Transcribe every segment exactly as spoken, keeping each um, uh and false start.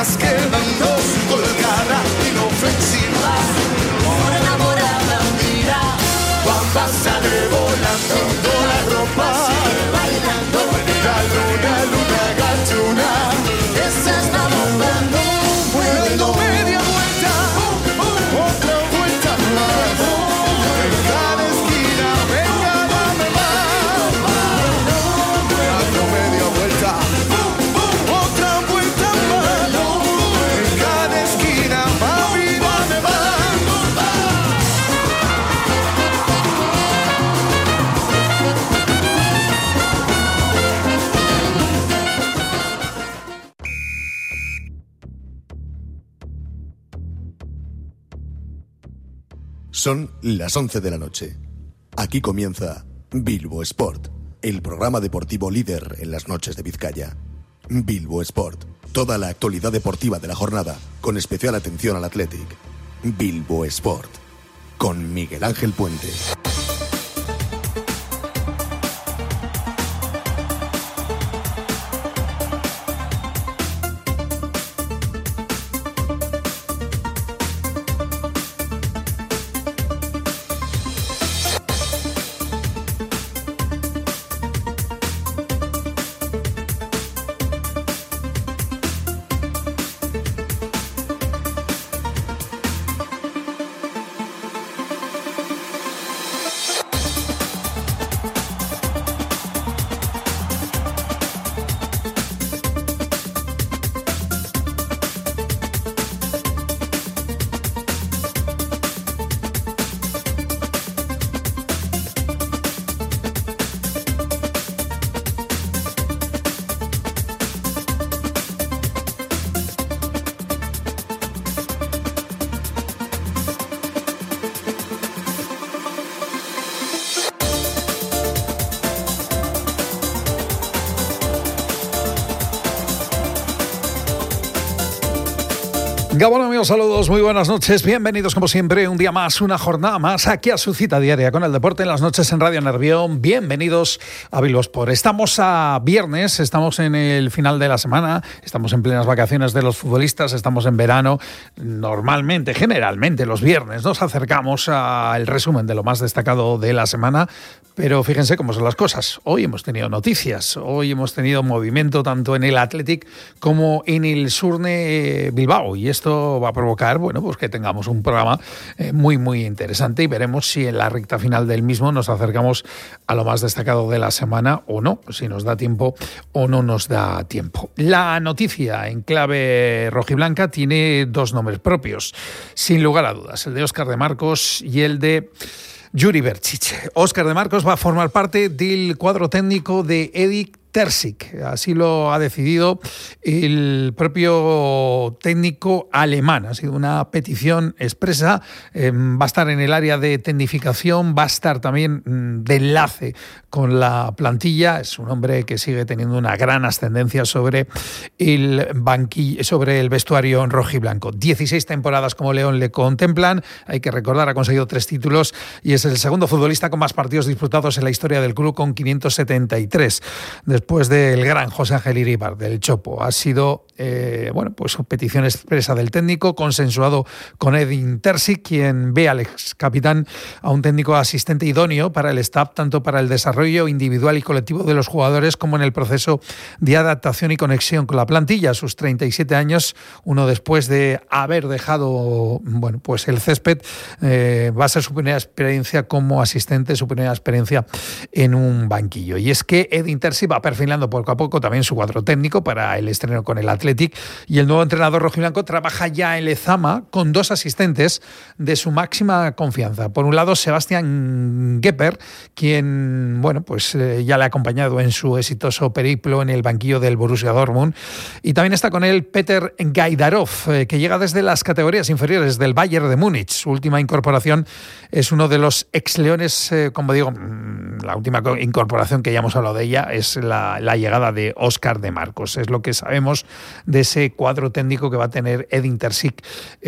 más quedando colgada, inofensiva, una enamorada mira, va a pasar volando toda la ropa, sigue bailando, la luna, luna gatuna, esa es la bomba, dando media vuelta, otra vuelta más, en cada esquina, venga, dame más, dando media vuelta. Son las once de la noche. Aquí comienza Bilbo Sport, el programa deportivo líder en las noches de Vizcaya. Bilbo Sport, toda la actualidad deportiva de la jornada, con especial atención al Athletic. Bilbo Sport, con Miguel Ángel Puente. Gabón, amigos, saludos, muy buenas noches, bienvenidos como siempre, un día más, una jornada más, aquí a su cita diaria con el deporte en las noches en Radio Nervión. Bienvenidos a Bilbo Sport. Estamos a viernes, estamos en el final de la semana, estamos en plenas vacaciones de los futbolistas, estamos en verano. Normalmente, generalmente los viernes nos acercamos al resumen de lo más destacado de la semana, pero fíjense cómo son las cosas. Hoy hemos tenido noticias, hoy hemos tenido movimiento tanto en el Athletic como en el Surne Bilbao, y esto va a provocar, bueno, pues que tengamos un programa eh, muy, muy interesante, y veremos si en la recta final del mismo nos acercamos a lo más destacado de la semana o no, si nos da tiempo o no nos da tiempo. La noticia en clave rojiblanca tiene dos nombres propios, sin lugar a dudas, el de Óscar de Marcos y el de Juri Berčić. Óscar de Marcos va a formar parte del cuadro técnico de Edin Terzic, así lo ha decidido el propio técnico alemán. Ha sido una petición expresa, eh, va a estar en el área de tecnificación, va a estar también mm, de enlace con la plantilla. Es un hombre que sigue teniendo una gran ascendencia sobre el banquillo, sobre el vestuario en rojiblanco. dieciséis temporadas como León le contemplan, hay que recordar, ha conseguido tres títulos y es el segundo futbolista con más partidos disputados en la historia del club, con quinientos setenta y tres. Después del gran José Ángel Iríbar, del Chopo. Ha sido eh, bueno, pues petición expresa del técnico, consensuado con Edin Terzic, quien ve al ex capitán a un técnico asistente idóneo para el staff, tanto para el desarrollo individual y colectivo de los jugadores como en el proceso de adaptación y conexión con la plantilla. A sus treinta y siete años, uno después de haber dejado bueno, pues el césped, eh, va a ser su primera experiencia como asistente, su primera experiencia en un banquillo. Y es que Edin Terzic va a perfilando poco a poco también su cuadro técnico para el estreno con el Athletic, y el nuevo entrenador rojiblanco trabaja ya en Lezama con dos asistentes de su máxima confianza. Por un lado, Sebastian Gepper, quien bueno, pues eh, ya le ha acompañado en su exitoso periplo en el banquillo del Borussia Dortmund, y también está con él Peter Gajdarov, eh, que llega desde las categorías inferiores del Bayern de Múnich. Su última incorporación es uno de los ex leones, eh, como digo, la última incorporación que ya hemos hablado de ella es la, la llegada de Óscar de Marcos. Es lo que sabemos de ese cuadro técnico que va a tener Edin Terzic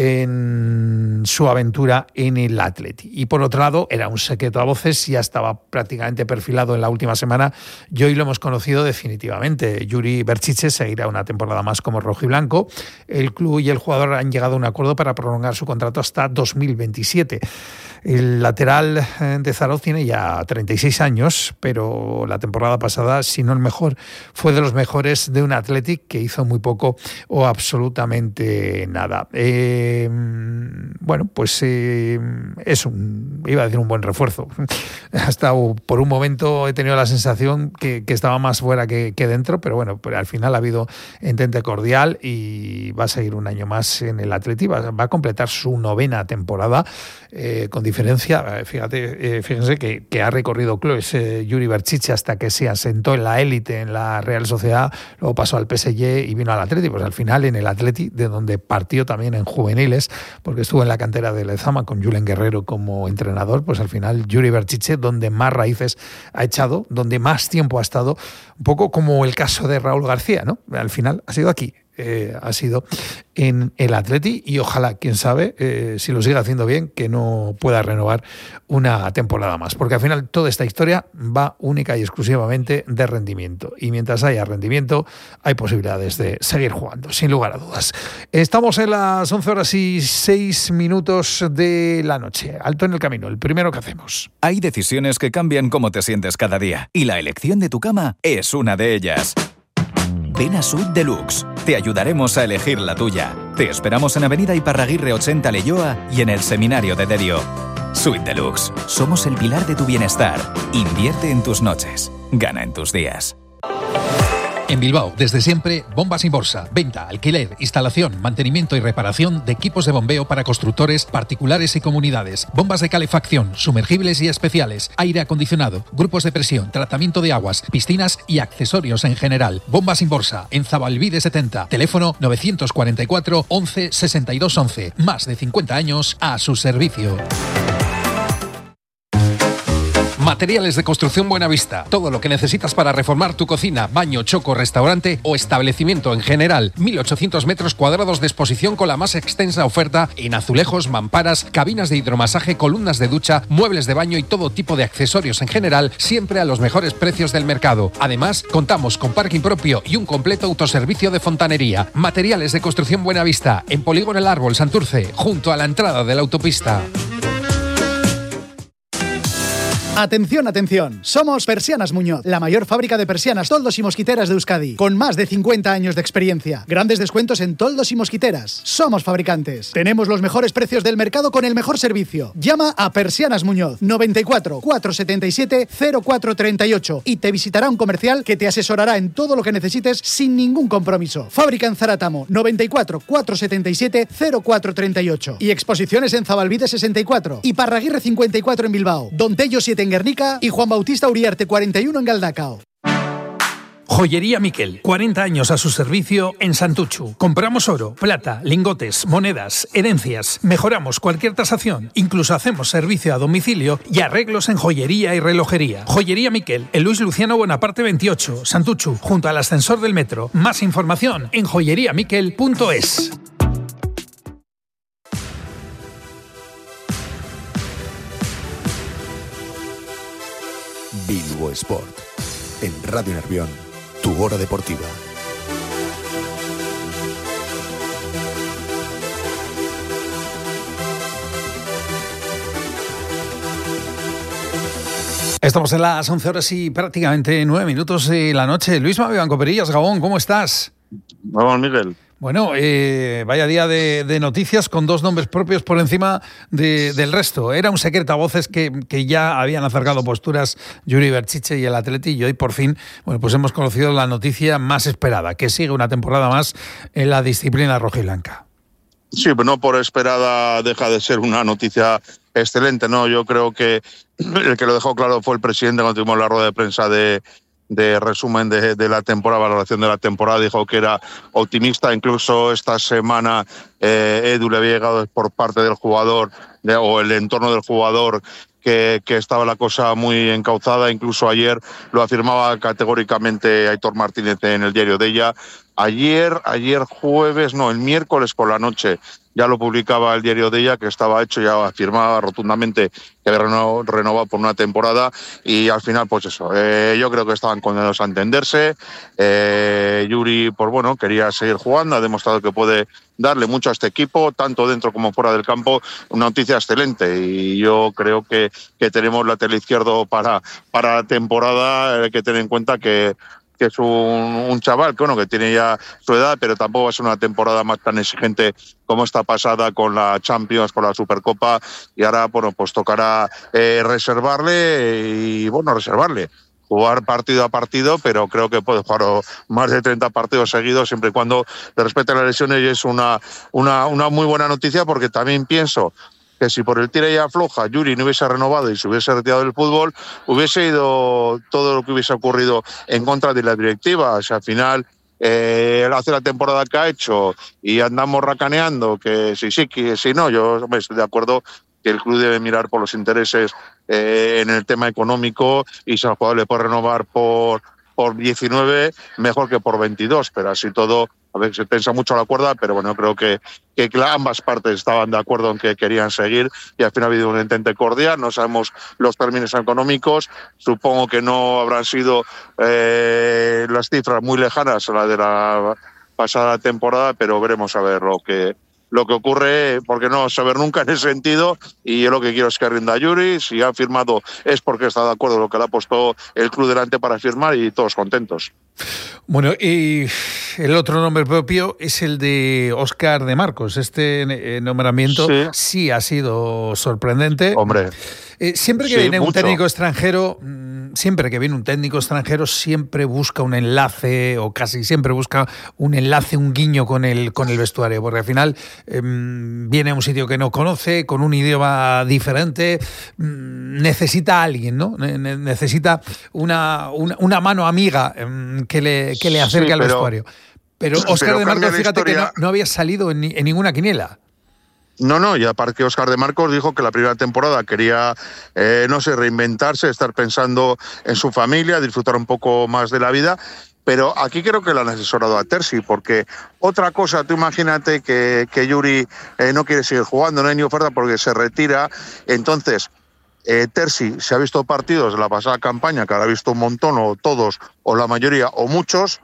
en su aventura en el Atleti. Y por otro lado, era un secreto a voces, ya estaba prácticamente perfilado en la última semana y hoy lo hemos conocido definitivamente. Yuri Berchiche seguirá una temporada más como rojiblanco. El club y el jugador han llegado a un acuerdo para prolongar su contrato hasta dos mil veintisiete. El lateral de Zarauz tiene ya treinta y seis años, pero la temporada pasada, si no el mejor, fue de los mejores de un Athletic que hizo muy poco o absolutamente nada. Eh, bueno, pues eh, es un, iba a decir un buen refuerzo. Hasta por un momento he tenido la sensación que, que estaba más fuera que, que dentro, pero bueno, pero al final ha habido entente cordial y va a seguir un año más en el Athletic, va, va a completar su novena temporada eh, con diferencia. Fíjate, eh, fíjense que, que ha recorrido clubes eh, Yuri Berchiche hasta que se asentó en la élite en la Real Sociedad, luego pasó al P S G y vino al Athletic. Pues al final en el Athletic, de donde partió también en juveniles, porque estuvo en la cantera de Lezama con Julen Guerrero como entrenador, pues al final Yuri Berchiche, donde más raíces ha echado, donde más tiempo ha estado, un poco como el caso de Raúl García, ¿no? Al final ha sido aquí. Eh, ha sido en el Atleti y ojalá, quién sabe, eh, si lo sigue haciendo bien, que no pueda renovar una temporada más, porque al final toda esta historia va única y exclusivamente de rendimiento, y mientras haya rendimiento hay posibilidades de seguir jugando, sin lugar a dudas. Estamos en las once horas y seis minutos de la noche. Alto en el camino, el primero que hacemos. Hay decisiones que cambian cómo te sientes cada día, y la elección de tu cama es una de ellas. Ven a Suite Deluxe. Te ayudaremos a elegir la tuya. Te esperamos en Avenida Iparraguirre ochenta Leioa y en el Seminario de Derio. Suite Deluxe. Somos el pilar de tu bienestar. Invierte en tus noches. Gana en tus días. En Bilbao, desde siempre, Bombas Inborsa. Venta, alquiler, instalación, mantenimiento y reparación de equipos de bombeo para constructores, particulares y comunidades. Bombas de calefacción, sumergibles y especiales, aire acondicionado, grupos de presión, tratamiento de aguas, piscinas y accesorios en general. Bombas Inborsa, en Zabalbide setenta. Teléfono novecientos cuarenta y cuatro, once, sesenta y dos once. Más de cincuenta años a su servicio. Materiales de Construcción Buenavista. Todo lo que necesitas para reformar tu cocina, baño, choco, restaurante o establecimiento en general. mil ochocientos metros cuadrados de exposición con la más extensa oferta en azulejos, mamparas, cabinas de hidromasaje, columnas de ducha, muebles de baño y todo tipo de accesorios en general, siempre a los mejores precios del mercado. Además, contamos con parking propio y un completo autoservicio de fontanería. Materiales de Construcción Buenavista, en Polígono El Árbol, Santurce, junto a la entrada de la autopista. Atención, atención. Somos Persianas Muñoz, la mayor fábrica de persianas, toldos y mosquiteras de Euskadi, con más de cincuenta años de experiencia. Grandes descuentos en toldos y mosquiteras. Somos fabricantes. Tenemos los mejores precios del mercado con el mejor servicio. Llama a Persianas Muñoz, noventa y cuatro, cuatrocientos setenta y siete, cero cuatro treinta y ocho, y te visitará un comercial que te asesorará en todo lo que necesites sin ningún compromiso. Fábrica en Zaratamo, noventa y cuatro, cuatrocientos setenta y siete, cero cuatro treinta y ocho. Y exposiciones en Zabalbide sesenta y cuatro, y Parraguirre cincuenta y cuatro en Bilbao, Don Tello siete en Guernica y Juan Bautista Uriarte cuarenta y uno en Galdacao. Joyería Miquel, cuarenta años a su servicio en Santuchu. Compramos oro, plata, lingotes, monedas, herencias. Mejoramos cualquier tasación. Incluso hacemos servicio a domicilio y arreglos en joyería y relojería. Joyería Miquel, en Luis Luciano Bonaparte veintiocho, Santuchu, junto al ascensor del metro. Más información en joyería miquel punto es. Bilbo Sport, en Radio Nervión, tu hora deportiva. Estamos en las once horas y prácticamente nueve minutos de la noche. Luis Mavián Coperillas, Gabón, ¿cómo estás? Vamos, Miguel. Bueno, eh, vaya día de, de noticias con dos nombres propios por encima de, del resto. Era un secreto a voces que, que ya habían acercado posturas Yuri Berchiche y el Atleti, y hoy por fin, bueno, pues hemos conocido la noticia más esperada, que sigue una temporada más en la disciplina rojiblanca. Sí, pero no por esperada deja de ser una noticia excelente, ¿no? Yo creo que el que lo dejó claro fue el presidente cuando tuvimos la rueda de prensa de de resumen de, de la temporada, valoración de la temporada. Dijo que era optimista. Incluso esta semana eh, Edu le había llegado por parte del jugador de, o el entorno del jugador que, que estaba la cosa muy encauzada. Incluso ayer lo afirmaba categóricamente Aitor Martínez en el diario de ella, Ayer, ayer jueves, no, el miércoles por la noche, ya lo publicaba el diario de ella, que estaba hecho, ya afirmaba rotundamente que había renovado por una temporada, y al final, pues eso, eh, yo creo que estaban condenados a entenderse. Eh, Yuri, pues bueno, quería seguir jugando, ha demostrado que puede darle mucho a este equipo, tanto dentro como fuera del campo, una noticia excelente, y yo creo que, que tenemos lateral izquierdo para, para la temporada. Hay que tener en cuenta que que es un, un chaval que, bueno, que tiene ya su edad, pero tampoco va a ser una temporada más tan exigente como esta pasada con la Champions, con la Supercopa, y ahora, bueno, pues tocará eh, reservarle y, bueno, reservarle. Jugar partido a partido, pero creo que puede jugar más de treinta partidos seguidos siempre y cuando le respeten las lesiones, y es una, una, una muy buena noticia, porque también pienso que si por el tira y afloja Yuri no hubiese renovado y se hubiese retirado del fútbol, hubiese ido todo lo que hubiese ocurrido en contra de la directiva. O sea, al final, eh, hace la temporada que ha hecho y andamos racaneando, que sí, sí, que sí, no, yo hombre, estoy de acuerdo que el club debe mirar por los intereses eh, en el tema económico, y si al jugador le puede renovar por, por diecinueve, mejor que por veintidós, pero así todo, a ver, se piensa mucho a la cuerda, pero bueno, creo que, que ambas partes estaban de acuerdo en que querían seguir, y al final ha habido un entente cordial. No sabemos los términos económicos, supongo que no habrán sido eh, las cifras muy lejanas a la de la pasada temporada, pero veremos a ver lo que lo que ocurre, porque no saber nunca en ese sentido, y yo lo que quiero es que rinda Yuri. Si ha firmado es porque está de acuerdo con lo que le ha puesto el club delante para firmar, y todos contentos. Bueno, y el otro nombre propio es el de Óscar de Marcos. Este nombramiento sí, sí ha sido sorprendente. Hombre, eh, siempre que sí, viene mucho. un técnico extranjero, siempre que viene un técnico extranjero, siempre busca un enlace, o casi siempre busca un enlace, un guiño con el, con el vestuario, porque al final eh, viene a un sitio que no conoce, con un idioma diferente, necesita a alguien, ¿no? Necesita una, una, una mano amiga eh, que le, que le acerque sí, al pero, vestuario. Pero Óscar de Marcos, fíjate historia... que no, no había salido en, en ninguna quiniela. No, no, y aparte Óscar de Marcos dijo que la primera temporada quería, eh, no sé, reinventarse, estar pensando en su familia, disfrutar un poco más de la vida. Pero aquí creo que lo han asesorado a Terzi, porque otra cosa, tú imagínate que, que Yuri eh, no quiere seguir jugando, no hay ni oferta porque se retira. Entonces, eh, Terzi se ha visto partidos de la pasada campaña, que habrá visto un montón, o todos, o la mayoría, o muchos.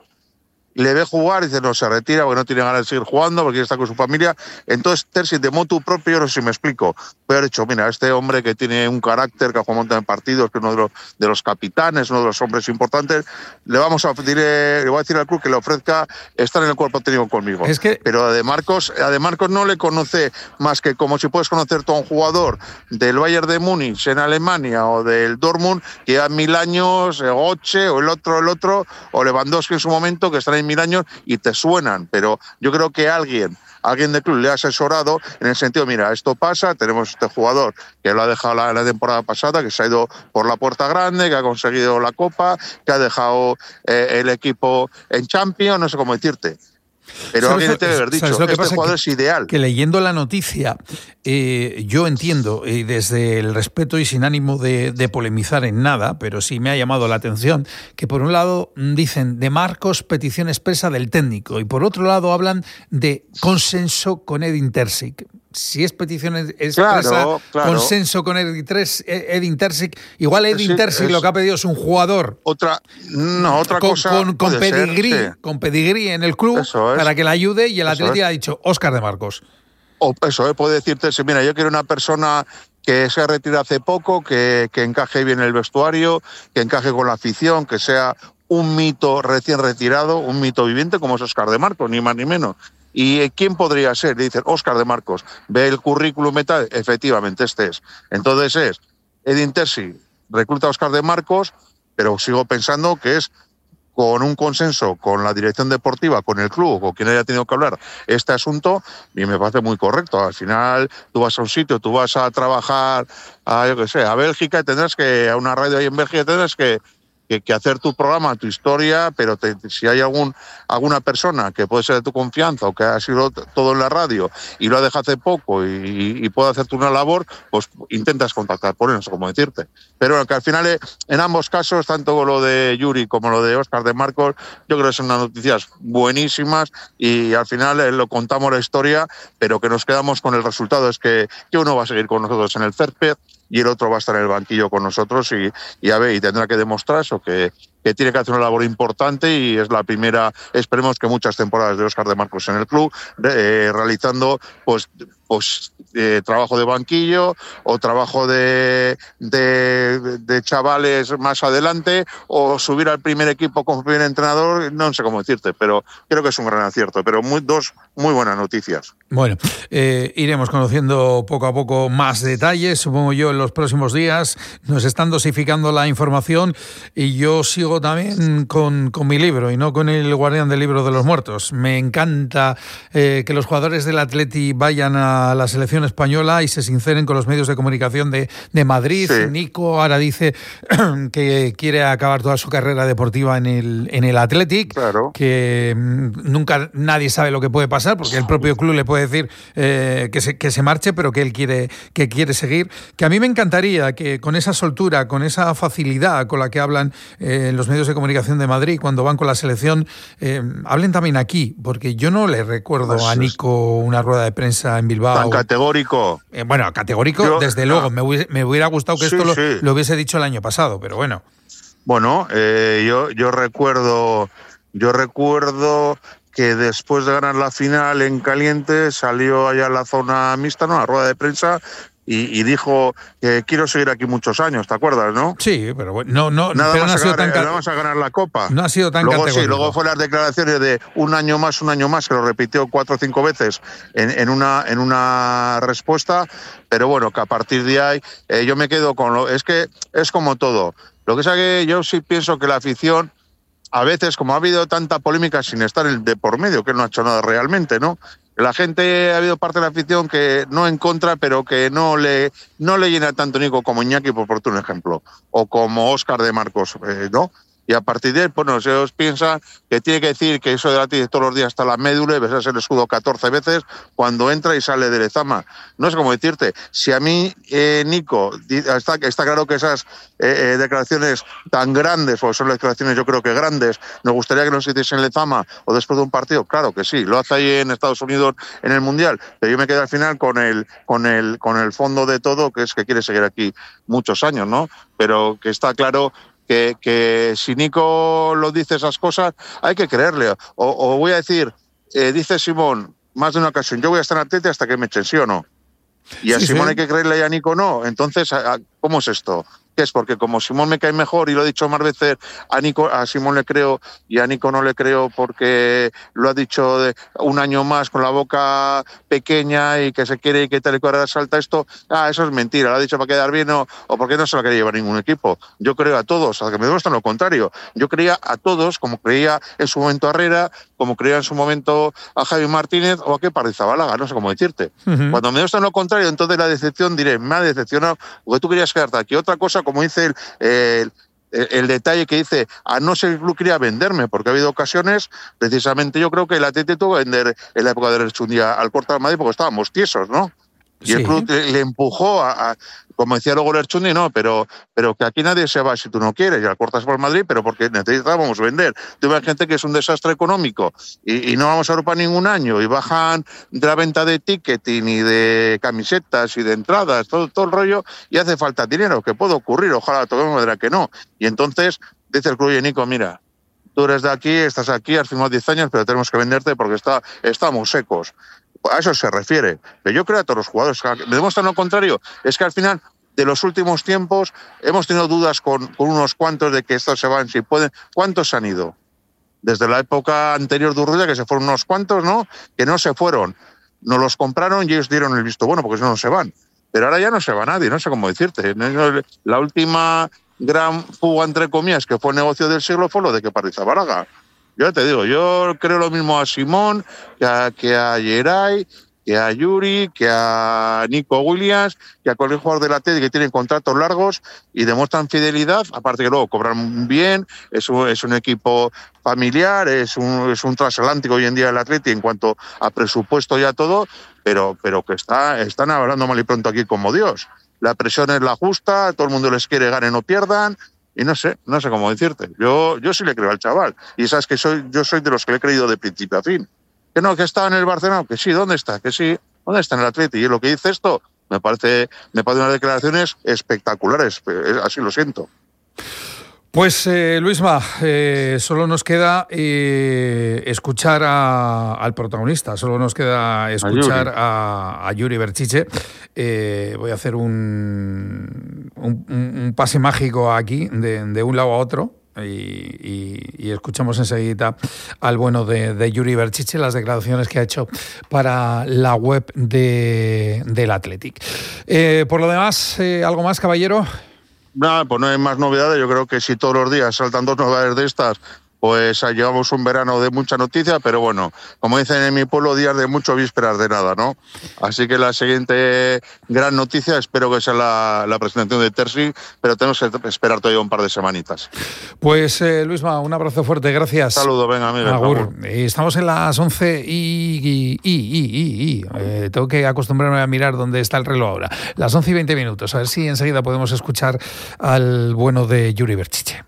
Le ve jugar y dice, no, se retira porque no tiene ganas de seguir jugando, porque está con su familia. Entonces, Terzi, de motu propio, no sé si me explico, puede haber dicho, mira, este hombre que tiene un carácter, que ha jugado un montón de partidos, que es uno de los, de los capitanes, uno de los hombres importantes, le vamos a pedir, le voy a decir al club que le ofrezca estar en el cuerpo técnico conmigo. Es que... Pero a De Marcos, a De Marcos no le conoce más que como si puedes conocer tú a un jugador del Bayern de Múnich en Alemania, o del Dortmund, que lleva mil años, Götze, o el otro, el otro, o Lewandowski en su momento, que están en mil años y te suenan, pero yo creo que alguien, alguien del club le ha asesorado en el sentido, mira, esto pasa, tenemos este jugador que lo ha dejado la, la temporada pasada, que se ha ido por la puerta grande, que ha conseguido la Copa, que ha dejado eh, el equipo en Champions, no sé cómo decirte. Pero alguien te debe haber dicho, lo que este pasa jugador que, es ideal. Que leyendo la noticia, eh, yo entiendo, y desde el respeto y sin ánimo de, de polemizar en nada, pero sí me ha llamado la atención, que por un lado dicen De Marcos, petición expresa del técnico, y por otro lado hablan de consenso con Edin Terzic. Si es petición expresa, claro, claro. consenso con Edin Terzic, igual Edin sí, Terzic es... lo que ha pedido es un jugador otra no otra con, cosa con, con pedigrí, ser, sí. con pedigrí en el club para que le ayude, y el Atleti ha dicho Óscar de Marcos. O eso, eh, puede decirte, mira, yo quiero una persona que se ha retirado hace poco, que, que encaje bien en el vestuario, que encaje con la afición, que sea un mito recién retirado, un mito viviente como es Óscar de Marcos, ni más ni menos. ¿Y quién podría ser? Le dicen Óscar de Marcos, ve el currículum y tal, efectivamente este es. Entonces es Edin Terzic recluta a Óscar de Marcos, pero sigo pensando que es con un consenso con la dirección deportiva, con el club, con quien haya tenido que hablar este asunto, y me parece muy correcto. Al final tú vas a un sitio, tú vas a trabajar a, yo qué sé, a Bélgica, y tendrás que, a una radio ahí en Bélgica, tendrás que que, que hacer tu programa, tu historia, pero te, si hay algún alguna persona que puede ser de tu confianza o que ha sido todo en la radio y lo ha dejado hace poco y, y puede hacerte una labor, pues intentas contactar por él, no sé cómo decirte. Pero bueno, que al final, en ambos casos, tanto lo de Yuri como lo de Óscar de Marcos, yo creo que son unas noticias buenísimas y al final eh, lo contamos la historia, pero que nos quedamos con el resultado, es que, que uno va a seguir con nosotros en el césped y el otro va a estar en el banquillo con nosotros y, y a ver, y tendrá que demostrar eso, que, que tiene que hacer una labor importante y es la primera, esperemos que muchas temporadas de Óscar de Marcos en el club, eh, realizando pues, pues eh, trabajo de banquillo o trabajo de, de, de chavales más adelante o subir al primer equipo como primer entrenador, no sé cómo decirte, pero creo que es un gran acierto, pero muy, dos muy buenas noticias. Bueno, eh, iremos conociendo poco a poco más detalles, supongo yo, en los próximos días. Nos están dosificando la información y yo sigo también con, con mi libro y no con el guardián del libro de los muertos. Me encanta eh, que los jugadores del Atleti vayan a la selección española y se sinceren con los medios de comunicación de, de Madrid. Sí. Nico ahora dice que quiere acabar toda su carrera deportiva en el, en el Athletic, claro. Que nunca nadie sabe lo que puede pasar porque el propio club le puede decir eh, que, se, que se marche, pero que él quiere, que quiere seguir. Que a mí me encantaría que con esa soltura, con esa facilidad con la que hablan eh, los medios de comunicación de Madrid cuando van con la selección, eh, hablen también aquí, porque yo no le recuerdo pues a Nico una rueda de prensa en Bilbao. Tan categórico. Eh, bueno, categórico, yo, desde luego. Ah, me, hubiese, me hubiera gustado que sí, esto lo, sí. lo hubiese dicho el año pasado, pero bueno. Bueno, eh, yo, yo recuerdo, yo recuerdo que después de ganar la final en caliente salió allá a la zona mixta, ¿no? A la rueda de prensa. Y, y dijo que quiero seguir aquí muchos años, ¿te acuerdas, no? Sí, pero bueno, no, no, nada pero más no ha sido ganar, tan vamos a ganar la Copa. No ha sido tan luego categórico. Sí, luego fue las declaraciones de un año más, un año más, que lo repitió cuatro o cinco veces en, en una en una respuesta, pero bueno, que a partir de ahí eh, yo me quedo con lo, es que es como todo. Lo que es que yo sí pienso que la afición, a veces, como ha habido tanta polémica sin estar de por medio, que no ha hecho nada realmente, ¿no? La gente, ha habido parte de la afición que no en contra, pero que no le no le llena tanto Nico como Iñaki, por ponerte un ejemplo, o como Óscar de Marcos, eh, ¿no? Y a partir de él, pues no se os piensa que tiene que decir que eso de la tiene todos los días hasta la médula y besas el escudo catorce veces cuando entra y sale de Lezama. No sé cómo decirte. Si a mí, eh, Nico, está, está claro que esas eh, eh, declaraciones tan grandes, o son declaraciones yo creo que grandes, nos gustaría que nos hiciesen en Lezama o después de un partido, claro que sí, lo hace ahí en Estados Unidos en el Mundial, pero yo me quedo al final con el, con el, con el fondo de todo, que es que quiere seguir aquí muchos años, ¿no? Pero que está claro Que, que si Nico lo dice esas cosas, hay que creerle. O, o voy a decir, eh, dice Simón, más de una ocasión, yo voy a estar en Atleti hasta que me echen, ¿sí o no? Y a sí, Simón sí. Hay que creerle y a Nico no. Entonces, ¿cómo es esto? ¿Qué es? Porque como Simón me cae mejor y lo he dicho más veces, a Nico, a Simón le creo y a Nico no le creo porque lo ha dicho de un año más con la boca pequeña y que se quiere y que tal y cual salta esto. Ah, eso es mentira, lo ha dicho para quedar bien o, o porque no se lo quería llevar ningún equipo. Yo creo a todos, a que me demuestran lo contrario. Yo creía a todos, como creía en su momento a Herrera, como creía en su momento a Javi Martínez o a que Parrizabalaga, no sé cómo decirte. Uh-huh. Cuando me demuestran lo contrario, entonces la decepción diré, me ha decepcionado porque tú querías quedarte aquí. Otra cosa, como dice el, el, el, el detalle que dice, a no ser que el club quería venderme, porque ha habido ocasiones, precisamente yo creo que el Atleti tuvo que vender en la época de Lerchundia al Porta de Madrid porque estábamos tiesos, ¿no? Y sí. El club le, le empujó a, a, como decía luego Lerchundi, no, pero, pero que aquí nadie se va si tú no quieres, ya cortas por Madrid, pero porque necesitábamos vender. Tuve gente que es un desastre económico y, y no vamos a Europa ningún año y bajan de la venta de ticketing y de camisetas y de entradas, todo, todo el rollo, y hace falta dinero, que puede ocurrir, ojalá toquemos madera que no. Y entonces dice el club, oye, Nico, mira, tú eres de aquí, estás aquí, has firmado diez años, pero tenemos que venderte porque está, estamos secos. A eso se refiere. Pero yo creo a todos los jugadores. Me demuestran lo contrario. Es que al final, de los últimos tiempos, hemos tenido dudas con, con unos cuantos de que estos se van, si pueden. ¿Cuántos han ido? Desde la época anterior de Urrutia, que se fueron unos cuantos, ¿no? Que no se fueron. Nos los compraron y ellos dieron el visto bueno, porque si no, no se van. Pero ahora ya no se va nadie, no sé cómo decirte. La última gran fuga, entre comillas, que fue el negocio del siglo, fue lo de que Parrizabalaga. Yo te digo, yo creo lo mismo a Simón, que a, que a Geray, que a Yuri, que a Nico Williams, que a cualquier jugador del Atlético que tienen contratos largos y demuestran fidelidad, aparte que luego cobran bien, es un, es un equipo familiar, es un, es un transatlántico hoy en día el Atlético en cuanto a presupuesto y a todo, pero, pero que está, están hablando mal y pronto aquí como Dios. La presión es la justa, todo el mundo les quiere ganen o pierdan, y no sé, no sé cómo decirte. Yo, yo sí le creo al chaval, y sabes que soy, yo soy de los que le he creído de principio a fin. Que no, que estaba en el Barcelona, que sí, ¿dónde está? Que sí, ¿dónde está en el Atlético? Y lo que dice esto me parece, me parece unas declaraciones espectaculares, así lo siento. Pues eh, Luisma, eh, solo nos queda eh, escuchar a, al protagonista, solo nos queda escuchar a Yuri, a, a Yuri Berchiche. Eh, voy a hacer un, un, un pase mágico aquí, de, de un lado a otro. Y, y, y escuchamos enseguida al bueno de, de Yuri Berchiche, las declaraciones que ha hecho para la web de, del Athletic. Eh, por lo demás, eh, ¿algo más, caballero? Nada, pues no hay más novedades. Yo creo que si todos los días saltan dos novedades de estas, pues llevamos un verano de mucha noticia, pero bueno, como dicen en mi pueblo, días de mucho, vísperas de nada, ¿no? Así que la siguiente gran noticia espero que sea la, la presentación de Terzi, pero tenemos que esperar todavía un par de semanitas. Pues eh, Luisma, un abrazo fuerte, gracias. Saludos, venga, amigo. Agur. Estamos en las once y... y, y, y, y, y. Eh, tengo que acostumbrarme a mirar dónde está el reloj ahora. Las once y veinte minutos, a ver si enseguida podemos escuchar al bueno de Yuri Berchiche.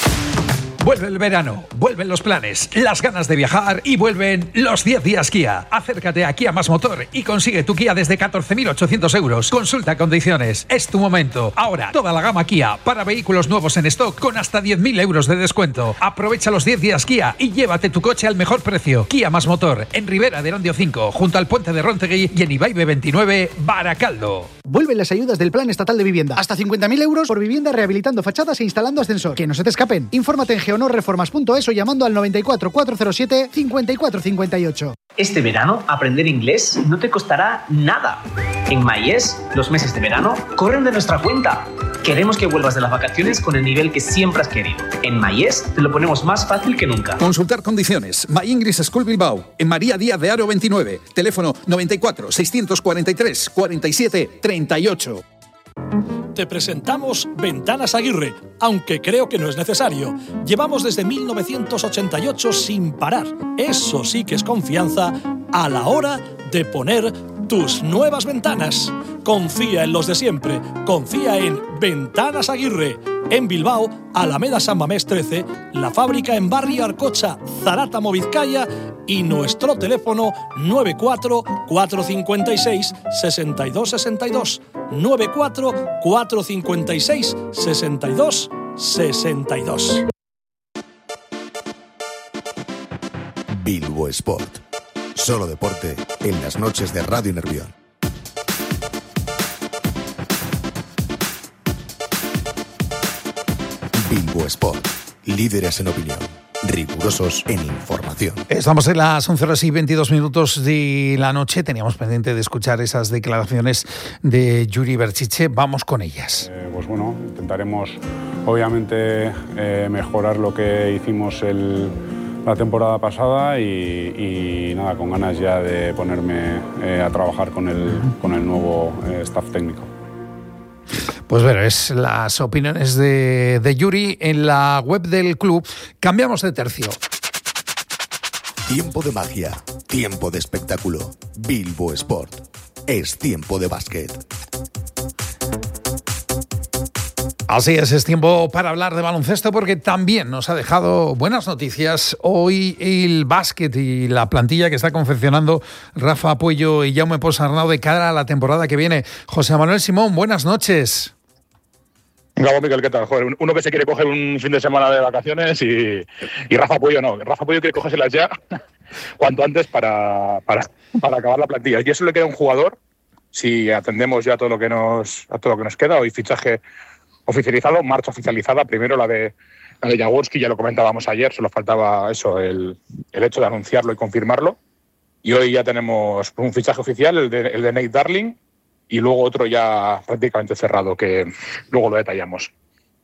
Vuelve el verano, vuelven los planes, las ganas de viajar y vuelven los diez días Kia. Acércate a Kia Más Motor y consigue tu Kia desde catorce mil ochocientos euros. Consulta condiciones. Es tu momento. Ahora, toda la gama Kia para vehículos nuevos en stock con hasta diez mil euros de descuento. Aprovecha los diez días Kia y llévate tu coche al mejor precio. Kia Más Motor, en Ribera de Erandio cinco, junto al puente de Rontegui y en Ibaime veintinueve, Baracaldo. Vuelven las ayudas del Plan Estatal de Vivienda. Hasta cincuenta mil euros por vivienda rehabilitando fachadas e instalando ascensor. Que no se te escapen. Infórmate en geonorreformas punto es o llamando al noventa y cuatro, cuatrocientos siete, cincuenta y cuatro cincuenta y ocho. Este verano, aprender inglés no te costará nada. En MyES, los meses de verano corren de nuestra cuenta. Queremos que vuelvas de las vacaciones con el nivel que siempre has querido. En MyES te lo ponemos más fácil que nunca. Consultar condiciones. My English School Bilbao, en María Díaz de Haro veintinueve. Teléfono noventa y cuatro, seiscientos cuarenta y tres, cuarenta y siete, treinta y ocho. Te presentamos Ventanas Aguirre, aunque creo que no es necesario. Llevamos desde mil novecientos ochenta y ocho sin parar. Eso sí que es confianza a la hora de poner tus nuevas ventanas. Confía en los de siempre. Confía en Ventanas Aguirre. En Bilbao, Alameda San Mamés trece, la fábrica en Barrio Arcocha, Zarátamo, Vizcaya, y nuestro teléfono nueve cuatro, cuatro cinco seis, seis dos seis dos, nueve cuatro, cuatro cinco seis, seis dos seis dos. Bilbo Sport. Solo deporte en las noches de Radio Nervión. Bilbo Sport. Líderes en opinión. Rigurosos en información. Estamos en las once horas y veintidós minutos de la noche. Teníamos pendiente de escuchar esas declaraciones de Yuri Berchiche. Vamos con ellas. Eh, pues bueno, intentaremos obviamente eh, mejorar lo que hicimos el, la temporada pasada y, y nada, con ganas ya de ponerme eh, a trabajar con el, con el nuevo eh, staff técnico. Pues bueno, es las opiniones de, de Yuri en la web del club. Cambiamos de tercio. Tiempo de magia, tiempo de espectáculo. Bilbo Sport. Es tiempo de básquet. Así es, es tiempo para hablar de baloncesto porque también nos ha dejado buenas noticias hoy el básquet y la plantilla que está confeccionando Rafa Puello y Jaume Ponsarnau de cara a la temporada que viene. José Manuel Simón, buenas noches. Gabo, Miquel, ¿qué tal? Joder, uno que se quiere coger un fin de semana de vacaciones y, y Rafa Puello no. Rafa Puello quiere cogérselas ya cuanto antes para, para, para acabar la plantilla. Y eso le queda a un jugador si atendemos ya todo lo que nos, a todo lo que nos queda. Hoy fichaje oficializado, marcha oficializada, primero la de la de Jaworski, ya lo comentábamos ayer, solo faltaba eso, el, el hecho de anunciarlo y confirmarlo, y hoy ya tenemos un fichaje oficial, el de, el de Nate Darling, y luego otro ya prácticamente cerrado, que luego lo detallamos.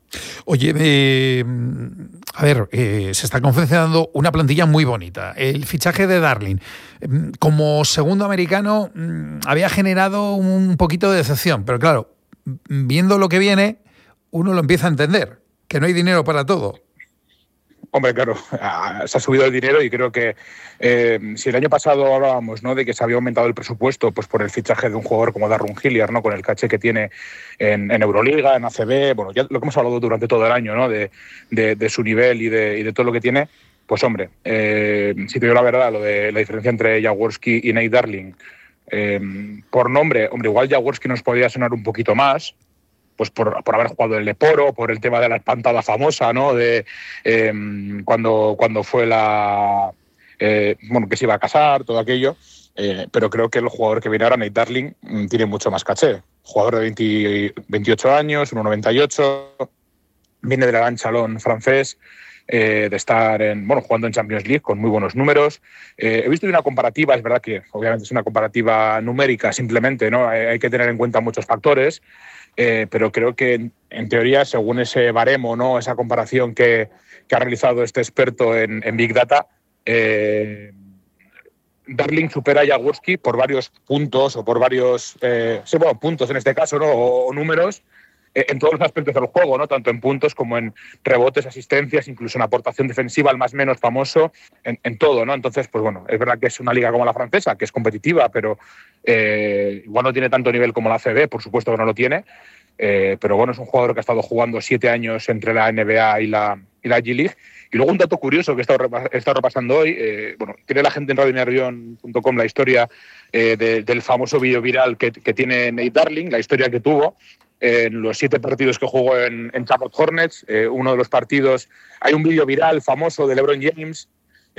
Oye, eh, a ver, eh, se está confeccionando una plantilla muy bonita. El fichaje de Darling, eh, como segundo americano, eh, había generado un poquito de decepción, pero claro, viendo lo que viene, uno lo empieza a entender, que no hay dinero para todo. Hombre, claro, se ha subido el dinero y creo que eh, si el año pasado hablábamos, ¿no?, de que se había aumentado el presupuesto pues por el fichaje de un jugador como Darren Hilliard, ¿no?, con el caché que tiene en, en Euroliga, en A C B, bueno, ya lo que hemos hablado durante todo el año, ¿no?, de, de, de su nivel y de, y de todo lo que tiene, pues hombre, eh, si te digo la verdad, lo de la diferencia entre Jaworski y Nate Darling, eh, por nombre, hombre, igual Jaworski nos podría sonar un poquito más, pues por, por haber jugado en el Leporo, por el tema de la espantada famosa, ¿no?, de eh, cuando, cuando fue la... Eh, bueno, que se iba a casar, todo aquello, eh, pero creo que el jugador que viene ahora, Nate Darling, tiene mucho más caché. Jugador de veinte, veintiocho años, uno noventa y ocho, viene del Alain Chalon francés, eh, de estar en, bueno, jugando en Champions League con muy buenos números. Eh, he visto una comparativa, es verdad que obviamente es una comparativa numérica simplemente, ¿no? Hay, hay que tener en cuenta muchos factores, eh, pero creo que en, en teoría, según ese baremo, ¿no?, esa comparación que, que ha realizado este experto en, en Big Data, eh, Darling supera a Jaworski por varios puntos o por varios eh, sí, bueno, puntos en este caso, ¿no?, o, o números, eh, en todos los aspectos del juego, ¿no?, tanto en puntos como en rebotes, asistencias, incluso en aportación defensiva, el más menos famoso, en, en todo, ¿no? Entonces, pues bueno, es verdad que es una liga como la francesa, que es competitiva, pero eh, igual no tiene tanto nivel como la A C B, por supuesto que no lo tiene, eh, pero bueno, es un jugador que ha estado jugando siete años entre la N B A y la, y la G League. Y luego un dato curioso que he estado, he estado repasando hoy, eh, bueno, tiene la gente en radio nervión punto com la historia eh, de, del famoso vídeo viral que, que tiene Nate Darling, la historia que tuvo en los siete partidos que jugó en, en Charlotte Hornets. Eh, uno de los partidos, hay un vídeo viral famoso de LeBron James,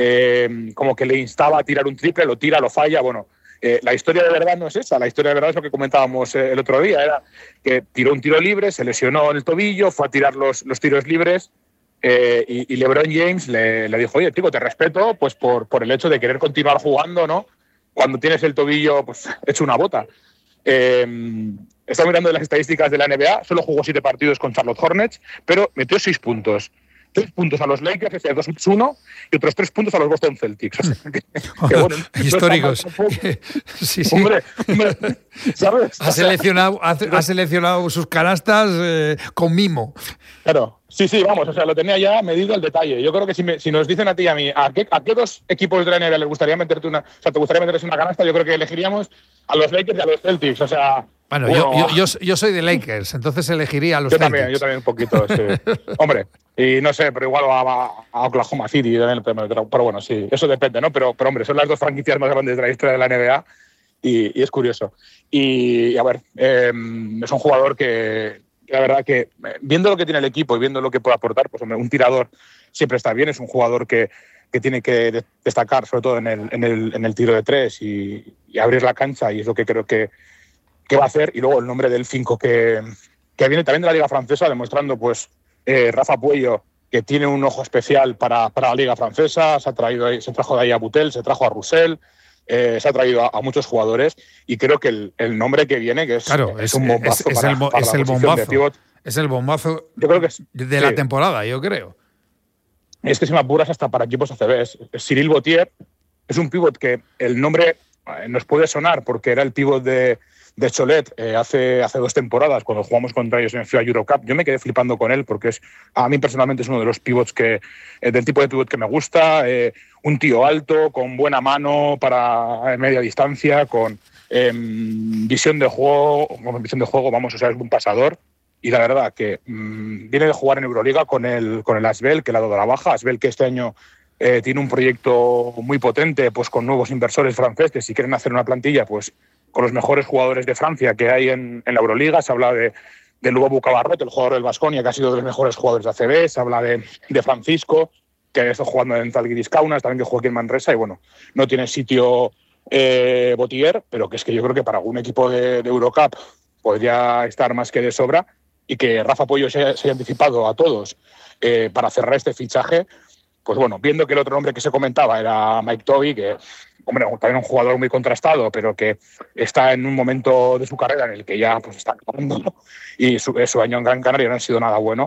eh, como que le instaba a tirar un triple, lo tira, lo falla, bueno... Eh, la historia de verdad no es esa, la historia de verdad es lo que comentábamos eh, el otro día, era que tiró un tiro libre, se lesionó en el tobillo, fue a tirar los, los tiros libres eh, y, y LeBron James le, le dijo, oye, chico, te respeto pues por, por el hecho de querer continuar jugando, ¿no?, cuando tienes el tobillo pues hecho una bota. Eh, Estaba mirando las estadísticas de la N B A, solo jugó siete partidos con Charlotte Hornets, pero metió seis puntos. Tres puntos a los Lakers, ese dos uno, y otros tres puntos a los Boston Celtics. O sea, que, que bueno, históricos. No sí, sí. Hombre, hombre, ¿sabes? Ha seleccionado, ha, ha seleccionado sus canastas eh, con mimo. Claro, sí, sí, vamos, o sea, lo tenía ya medido al detalle. Yo creo que si, me, si nos dicen a ti y a mí, ¿a qué, ¿a qué dos equipos de la N B A les gustaría meterte una, o sea, te gustaría meterles una canasta? Yo creo que elegiríamos a los Lakers y a los Celtics, o sea... Bueno, bueno yo, yo, yo, yo soy de Lakers, entonces elegiría a los yo Celtics. También, yo también un poquito, sí. Hombre, y no sé, pero igual a, a Oklahoma City también, pero, pero bueno, sí, eso depende, ¿no? Pero, pero hombre, son las dos franquicias más grandes de la historia de la N B A y, y es curioso. Y, y a ver, eh, es un jugador que, la verdad que, viendo lo que tiene el equipo y viendo lo que puede aportar, pues hombre, un tirador siempre está bien, es un jugador que, que tiene que destacar, sobre todo en el, en el, en el tiro de tres y, y abrir la cancha, y es lo que creo que qué va a hacer. Y luego el nombre del cinco que, que viene también de la Liga Francesa, demostrando pues eh, Rafa Puello, que tiene un ojo especial para, para la Liga Francesa. Se ha traído, se trajo de ahí a Butel, se trajo a Roussel, eh, se ha traído a, a muchos jugadores, y creo que el, el nombre que viene, que es, claro, es, es un bombazo, es, es para, el, bo, para es la el bombazo, de es el bombazo yo creo que es, de sí. la temporada, yo creo. Es que si me apuras hasta para equipos A C B. Es, es Cyril Gauthier, es un pívot que el nombre eh, nos puede sonar porque era el pívot de de Cholet eh, hace, hace dos temporadas, cuando jugamos contra ellos en FIBA Eurocup. Yo me quedé flipando con él porque es, a mí personalmente es uno de los pivots que, eh, del tipo de pivot que me gusta, eh, un tío alto, con buena mano para media distancia, con eh, visión de juego, con visión de juego, vamos, o sea, es un pasador. Y la verdad que mmm, viene de jugar en Euroliga con el, con el Asvel, que le ha dado la baja. Asvel, que este año eh, tiene un proyecto muy potente, pues con nuevos inversores franceses, si quieren hacer una plantilla, pues con los mejores jugadores de Francia que hay en, en la Euroliga. Se habla de, de Lubobu Cabarrot, el jugador del Baskonia, que ha sido de los mejores jugadores de A C B. Se habla de, de Francisco, que ha estado jugando en Zalgiris Kaunas, también que juega aquí en Manresa. Y bueno, no tiene sitio eh, Gauthier, pero que es que yo creo que para algún equipo de, de Eurocup podría estar más que de sobra. Y que Rafa Puello se, se haya anticipado a todos eh, para cerrar este fichaje, pues bueno, viendo que el otro nombre que se comentaba era Mike Tobey, que, hombre, también un jugador muy contrastado, pero que está en un momento de su carrera en el que ya pues está acabando, ¿no? Y su, su año en Gran Canaria no ha sido nada bueno,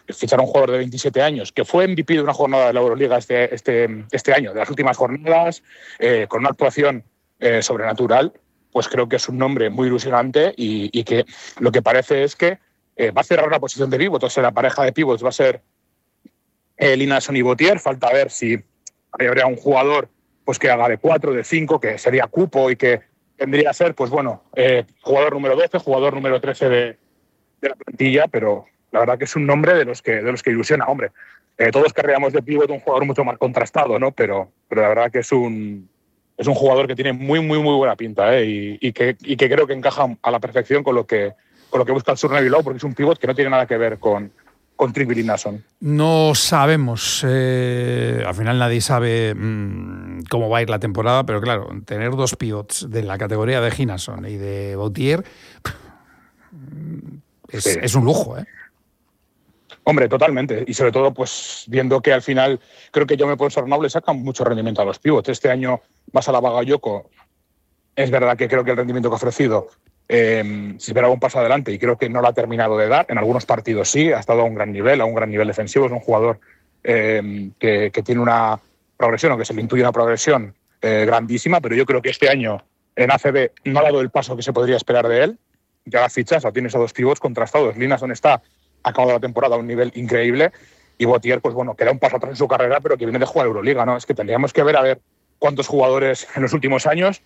fichar a un jugador de veintisiete años, que fue M V P de una jornada de la Euroliga este, este, este año, de las últimas jornadas, eh, con una actuación eh, sobrenatural, pues creo que es un nombre muy ilusionante y, y que lo que parece es que eh, va a cerrar la posición de pívot. O sea, la pareja de pivots va a ser eh, Linason y Botier. Falta ver si habría un jugador pues que haga de cuatro, de cinco, que sería cupo y que tendría que ser, pues bueno, eh, jugador número doce, jugador número trece de, de la plantilla, pero la verdad que es un nombre de los que, de los que ilusiona, hombre. Eh, todos querríamos de pívot un jugador mucho más contrastado, ¿no? Pero, pero la verdad que es un, es un jugador que tiene muy, muy, muy buena pinta, ¿eh? y, y, que, y que creo que encaja a la perfección con lo que, con lo que busca el Surne Bilbao, porque es un pívot que no tiene nada que ver con, con Tripi Linason. No sabemos, eh, al final nadie sabe mmm, cómo va a ir la temporada, pero claro, tener dos pivots de la categoría de Linason y de Botier es, sí. es un lujo, ¿eh? Hombre, totalmente. Y sobre todo, pues viendo que al final creo que Jaume Ponsarnau le saca mucho rendimiento a los pivots. Este año vas a la Bagayoko. Es verdad que creo que el rendimiento que ha ofrecido eh, se esperaba un paso adelante y creo que no lo ha terminado de dar. En algunos partidos sí, ha estado a un gran nivel, a un gran nivel defensivo. Es un jugador eh, que, que tiene una progresión, o que se le intuye una progresión eh, grandísima, pero yo creo que este año en A C B no ha dado el paso que se podría esperar de él. Ya las fichas, o tienes a dos pivots contrastados. Linason está acabado la temporada a un nivel increíble y Botier, pues bueno, queda un paso atrás en su carrera, pero que viene de jugar Euroliga, ¿no? Es que tendríamos que ver a ver cuántos jugadores en los últimos años.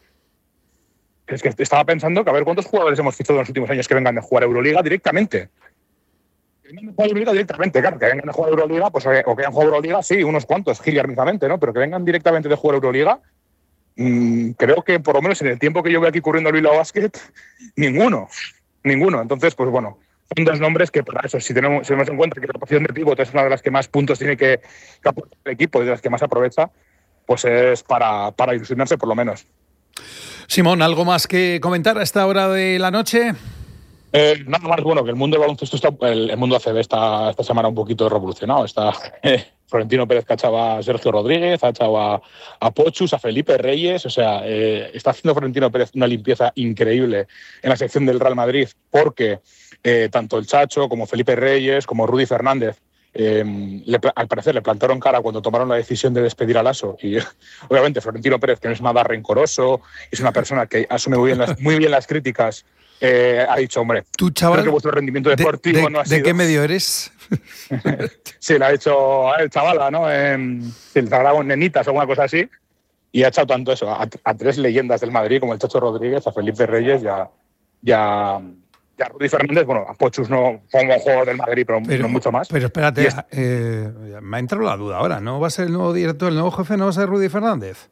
Es que estaba pensando que a ver cuántos jugadores hemos fichado en los últimos años que vengan de jugar Euroliga directamente. Que vengan de jugar Euroliga directamente, claro, que vengan de jugar Euroliga, pues o que hayan jugado Euroliga, sí, unos cuantos, Giliar mismamente, ¿no? Pero que vengan directamente de jugar Euroliga, mmm, creo que por lo menos en el tiempo que yo veo aquí corriendo el Bilbao Basket, ninguno, ninguno. Entonces, pues bueno, son dos nombres que para eso, si tenemos, si tenemos en cuenta que la posición de pívot es una de las que más puntos tiene que, que aportar el equipo y de las que más aprovecha, pues es para, para ilusionarse por lo menos. Simón, ¿algo más que comentar a esta hora de la noche? Eh, nada más, bueno, que el mundo del baloncesto, está, el, el mundo A C B está esta semana un poquito revolucionado. Está eh, Florentino Pérez que ha echado a Sergio Rodríguez, ha echado a, a Pochus, a Felipe Reyes. O sea, eh, está haciendo Florentino Pérez una limpieza increíble en la sección del Real Madrid, porque eh, tanto el Chacho como Felipe Reyes, como Rudy Fernández, Eh, le, al parecer le plantaron cara cuando tomaron la decisión de despedir a Lasso y obviamente Florentino Pérez, que no es nada rencoroso, es una persona que asume muy bien las, muy bien las críticas, eh, ha dicho, hombre, ¿tú, chaval, creo que vuestro rendimiento deportivo de, de, no ha ¿de sido... ¿De qué medio eres? Sí, lo ha hecho el chavala, ¿no? Eh, el Dragón Nenitas o alguna cosa así, y ha echado tanto eso a, a tres leyendas del Madrid como el Chacho Rodríguez, a Felipe Reyes y a... Y a Ya, Rudy Fernández, bueno, a Pochus no como jugador del Madrid, pero, pero no mucho más. Pero espérate, es... eh, me ha entrado la duda ahora, ¿no va a ser el nuevo director, el nuevo jefe, no va a ser Rudy Fernández?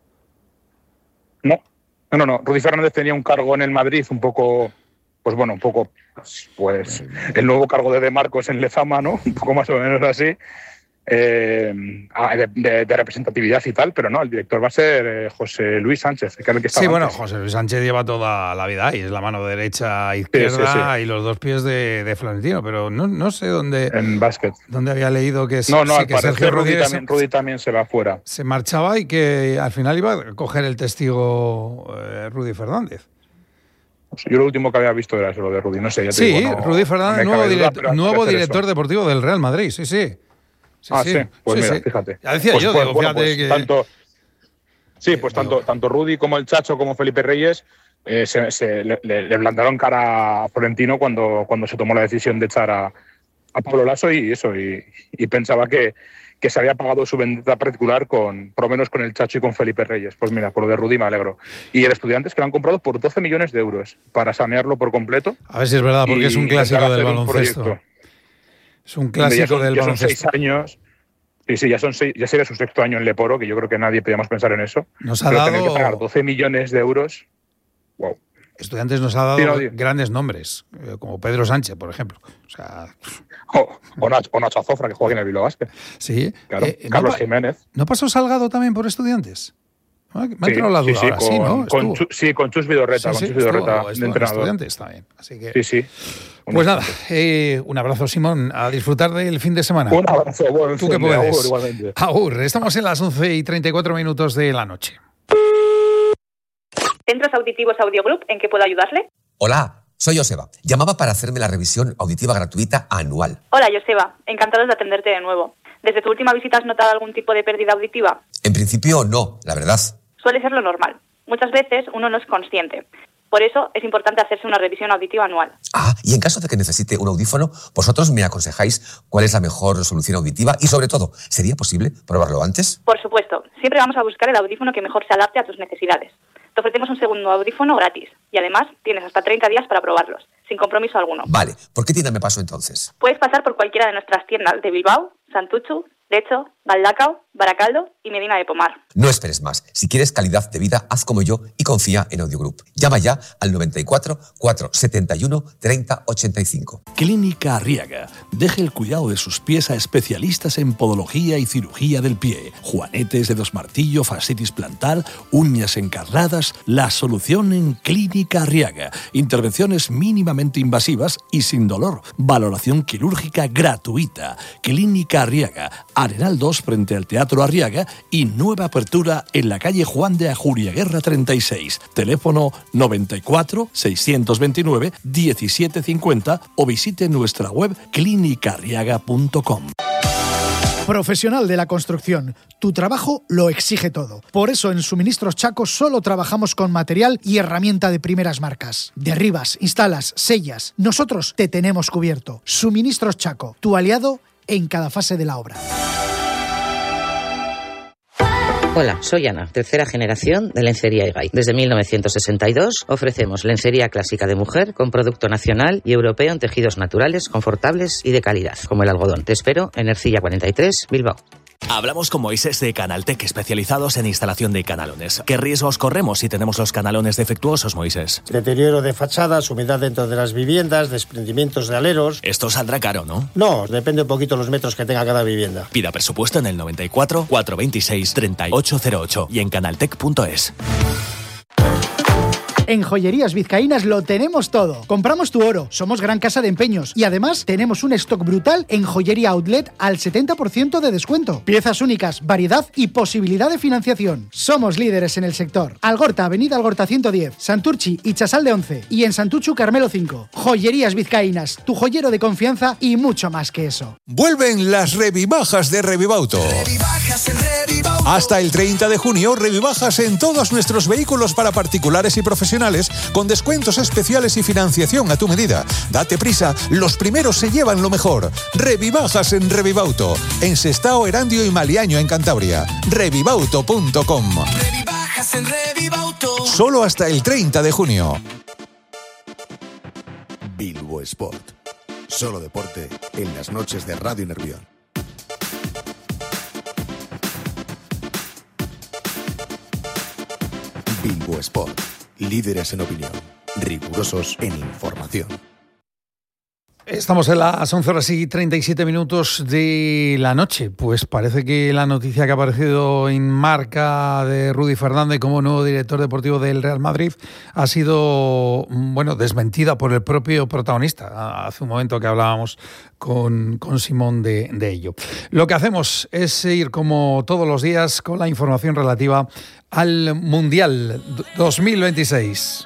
No, no, no, no. Rudy Fernández tenía un cargo en el Madrid un poco, pues bueno, un poco, pues el nuevo cargo de De Marcos en Lezama, ¿no? Un poco más o menos así. Eh, de, de, de representatividad y tal, pero no, el director va a ser eh, José Luis Sánchez, que es el que está. Sí, antes. bueno, José Luis Sánchez lleva toda la vida ahí, es la mano derecha, izquierda, sí, sí, sí. y los dos pies de, de Florentino, pero no, no sé dónde. En básquet. Dónde había leído que, no, no, sí, al que Sergio Rudy Rodríguez también, Rudy también se va fuera. Se marchaba y que al final iba a coger el testigo eh, Rudy Fernández. Yo lo último que había visto era eso, lo de Rudy, no sé. Ya te sí, digo, no, Rudy Fernández, no nuevo, duda, direct, nuevo director eso. deportivo del Real Madrid, sí, sí. Sí, ah, sí, sí, pues sí, mira, sí. fíjate. Ya decía pues, yo, pues, digo, bueno, fíjate pues, que... Tanto, sí, pues tanto, tanto Rudy como el Chacho como Felipe Reyes eh, se, se, le, le plantaron cara a Florentino cuando, cuando se tomó la decisión de echar a, a Pablo Lasso y eso, y, y pensaba que, que se había pagado su vendetta particular con, por lo menos con el Chacho y con Felipe Reyes. Pues mira, por lo de Rudy me alegro. Y el Estudiantes, que lo han comprado por doce millones de euros para sanearlo por completo. A ver si es verdad, porque es un clásico del baloncesto. Es un clásico ya son, del ya baloncesto. Son seis años. Sí, sí, ya, son seis, ya sería su sexto año en Leporo, que yo creo que nadie podíamos pensar en eso. Nos ha Pero dado... tener que pagar doce millones de euros. Wow. Estudiantes nos ha dado sí, no, grandes nombres, eh, como Pedro Sánchez, por ejemplo. O sea... O, o, Nacho, o Nacho Azofra, que juega en el Bilbao Basket. Sí. Claro, eh, Carlos ¿no, Jiménez. ¿No pasó Salgado también por Estudiantes? Me ha entrado sí, la duda sí, sí, ahora, con, sí, ¿no? Con Chu, sí, con Chus Vidorreta, sí, sí, con Chus Vidorreta, estuvo, estuvo de entrenador. Estudiantes también. Así que... Sí, sí. Pues nada, eh, un abrazo, Simón, a disfrutar del fin de semana. Un abrazo, buen ¿Tú qué puedes? Agur, igualmente. Agur, estamos en las once y treinta y cuatro minutos de la noche. Centros Auditivos Audiogroup, ¿en qué puedo ayudarle? Hola, Soy Joseba. Llamaba para hacerme la revisión auditiva gratuita anual. Hola, Joseba. Encantados de atenderte de nuevo. ¿Desde tu última visita has notado algún tipo de pérdida auditiva? En principio no, la verdad. Suele ser lo normal. Muchas veces uno no es consciente. Por eso es importante hacerse una revisión auditiva anual. Ah, y en caso de que necesite un audífono, vosotros me aconsejáis cuál es la mejor solución auditiva y, sobre todo, ¿sería posible probarlo antes? Por supuesto. Siempre vamos a buscar el audífono que mejor se adapte a tus necesidades. Te ofrecemos un segundo audífono gratis y además tienes hasta treinta días para probarlos, sin compromiso alguno. Vale, ¿por qué tienda me paso entonces? Puedes pasar por cualquiera de nuestras tiendas de Bilbao, Santutxu, Lecho, Galdakao, Baracaldo y Medina de Pomar. No esperes más. Si quieres calidad de vida, haz como yo y confía en Audiogroup. Llama ya al noventa y cuatro, cuatrocientos setenta y uno, treinta ochenta y cinco. Clínica Arriaga. Deje el cuidado de sus pies a especialistas en podología y cirugía del pie. Juanetes, dedos martillo, fascitis plantar, uñas encarnadas. La solución en Clínica Arriaga. Intervenciones mínimamente invasivas y sin dolor. Valoración quirúrgica gratuita. Clínica Arriaga. Arenal dos frente al Teatro Arriaga y nueva apertura en la calle Juan de Ajuriaguerra treinta y seis. Teléfono noventa y cuatro, seiscientos veintinueve, diecisiete cincuenta o visite nuestra web clínica arriaga punto com. Profesional de la construcción, tu trabajo lo exige todo. Por eso en Suministros Chaco solo trabajamos con material y herramienta de primeras marcas. Derribas, instalas, sellas. Nosotros te tenemos cubierto. Suministros Chaco, tu aliado en cada fase de la obra. Hola, soy Ana, tercera generación de Lencería Egay. Desde mil novecientos sesenta y dos ofrecemos lencería clásica de mujer con producto nacional y europeo en tejidos naturales, confortables y de calidad, como el algodón. Te espero en Ercilla cuarenta y tres, Bilbao. Hablamos con Moisés de Canaltech, especializados en instalación de canalones. ¿Qué riesgos corremos si tenemos los canalones defectuosos, Moisés? Deterioro de fachadas, humedad dentro de las viviendas, desprendimientos de aleros. Esto saldrá caro, ¿no? No, depende un poquito los metros que tenga cada vivienda. Pida presupuesto en el noventa y cuatro, cuatrocientos veintiséis, treinta y ocho cero ocho y en canaltech punto es. En Joyerías Vizcaínas lo tenemos todo. Compramos tu oro, somos gran casa de empeños y además tenemos un stock brutal en Joyería Outlet al setenta por ciento de descuento. Piezas únicas, variedad y posibilidad de financiación. Somos líderes en el sector. Algorta, Avenida Algorta ciento diez, Santurchi y Chasal de once y en Santuchu Carmelo cinco. Joyerías Vizcaínas, tu joyero de confianza y mucho más que eso. Vuelven las revivajas de Revivauto. Revivajas en Revivauto. Hasta el treinta de junio, revivajas en todos nuestros vehículos para particulares y profesionales con descuentos especiales y financiación a tu medida. Date prisa, los primeros se llevan lo mejor. Revivajas en Revivauto, en Sestao, Erandio y Maliaño en Cantabria. Revivauto punto com. Revivajas en Revivauto. Solo hasta el treinta de junio. Bilbo Sport. Solo deporte en las noches de Radio Nervión. Bilbo Sport. Líderes en opinión, rigurosos en información. Estamos en las once horas y treinta y siete minutos de la noche. Pues parece que la noticia que ha aparecido en Marca de Rudy Fernández como nuevo director deportivo del Real Madrid ha sido, bueno, desmentida por el propio protagonista. Hace un momento que hablábamos con, con Simón de, de ello. Lo que hacemos es ir como todos los días con la información relativa al Mundial dos mil veintiséis.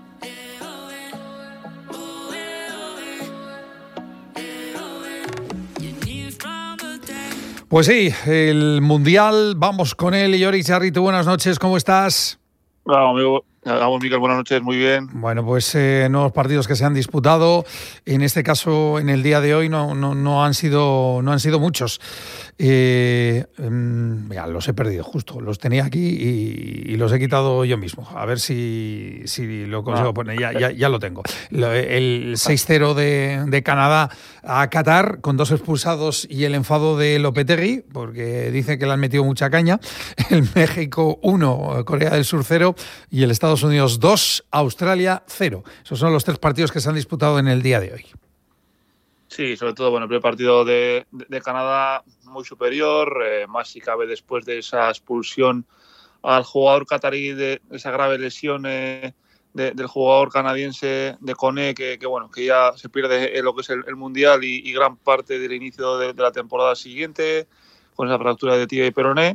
Pues sí, el Mundial, vamos con él. Yori Charrito, buenas noches, ¿cómo estás? Vamos, amigo. Vamos, Miquel, buenas noches, muy bien. Bueno, pues eh, nuevos partidos que se han disputado. En este caso, en el día de hoy, no, no, no, han, sido, no han sido muchos. Eh, eh, mira, los he perdido justo, los tenía aquí y, y los he quitado yo mismo. A ver si, si lo consigo ah. poner, ya, ya, ya lo tengo. El seis cero de, de Canadá a Qatar, con dos expulsados y el enfado de Lopetegui, porque dice que le han metido mucha caña. El México uno, Corea del Sur cero y el Estados Estados Unidos dos, Australia cero. Esos son los tres partidos que se han disputado en el día de hoy. Sí, sobre todo, bueno, el primer partido de, de, de Canadá muy superior, eh, más si cabe después de esa expulsión al jugador catarí, de esa grave lesión eh, de, del jugador canadiense de Koné, que, que bueno, que ya se pierde en lo que es el, el Mundial y, y gran parte del inicio de, de la temporada siguiente, con esa fractura de tibia y peroné.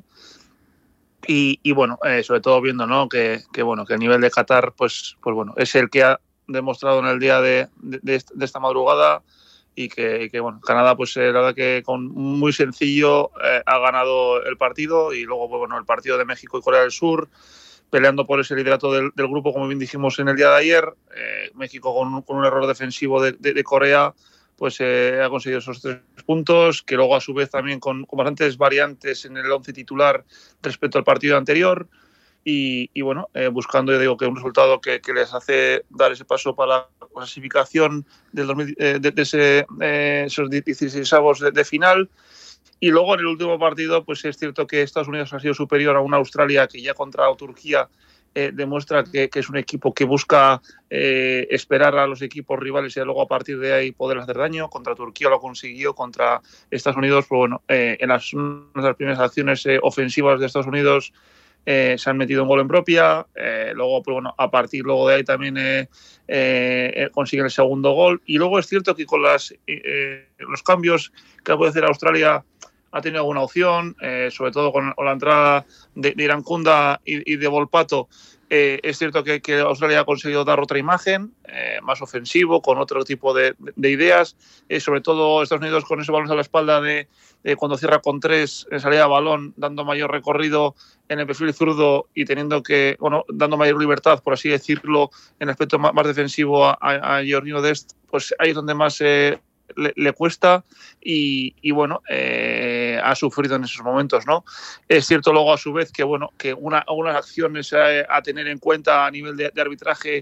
Y, y bueno, eh, sobre todo viendo, ¿no?, que, que bueno, que el nivel de Qatar, pues, pues bueno, es el que ha, demostrado en el día de, de, de esta madrugada y que, y que bueno, Canadá pues eh, la verdad que con muy sencillo eh, ha ganado el partido y luego pues, bueno, el partido de México y Corea del Sur peleando por ese liderato del, del grupo, como bien dijimos en el día de ayer. eh, México con, con un error defensivo de, de, de Corea pues eh, ha conseguido esos tres puntos, que luego a su vez también con, con bastantes variantes en el once titular respecto al partido anterior y, y bueno, eh, buscando, yo digo, que un resultado que, que les hace dar ese paso para la clasificación del dos mil, eh, de, de ese, eh, esos dieciseisavos de, de final. Y luego en el último partido pues es cierto que Estados Unidos ha sido superior a una Australia que ya contra Turquía Eh, demuestra que, que es un equipo que busca eh, esperar a los equipos rivales y luego a partir de ahí poder hacer daño. Contra Turquía lo consiguió, contra Estados Unidos, pues bueno, eh, en las, en las primeras acciones eh, ofensivas de Estados Unidos eh, se han metido un gol en propia, eh, luego pues bueno, a partir luego de ahí también eh, eh, consiguen el segundo gol y luego es cierto que con las, eh, los cambios que puede hacer Australia ha tenido alguna opción, eh, sobre todo con, con la entrada de, de Irankunda y, y de Volpato. Eh, es cierto que, que Australia ha conseguido dar otra imagen, eh, más ofensivo, con otro tipo de, de, de ideas. Eh, sobre todo Estados Unidos con ese balón a la espalda de, de cuando cierra con tres en salida de balón, dando mayor recorrido en el perfil zurdo y teniendo que, bueno, dando mayor libertad, por así decirlo, en el aspecto más, más defensivo a, a, a Georgino Dest, pues ahí es donde más eh, le, le cuesta y, y bueno, eh, ha sufrido en esos momentos, ¿no? Es cierto luego a su vez que, bueno, que una, algunas acciones a, a tener en cuenta a nivel de, de arbitraje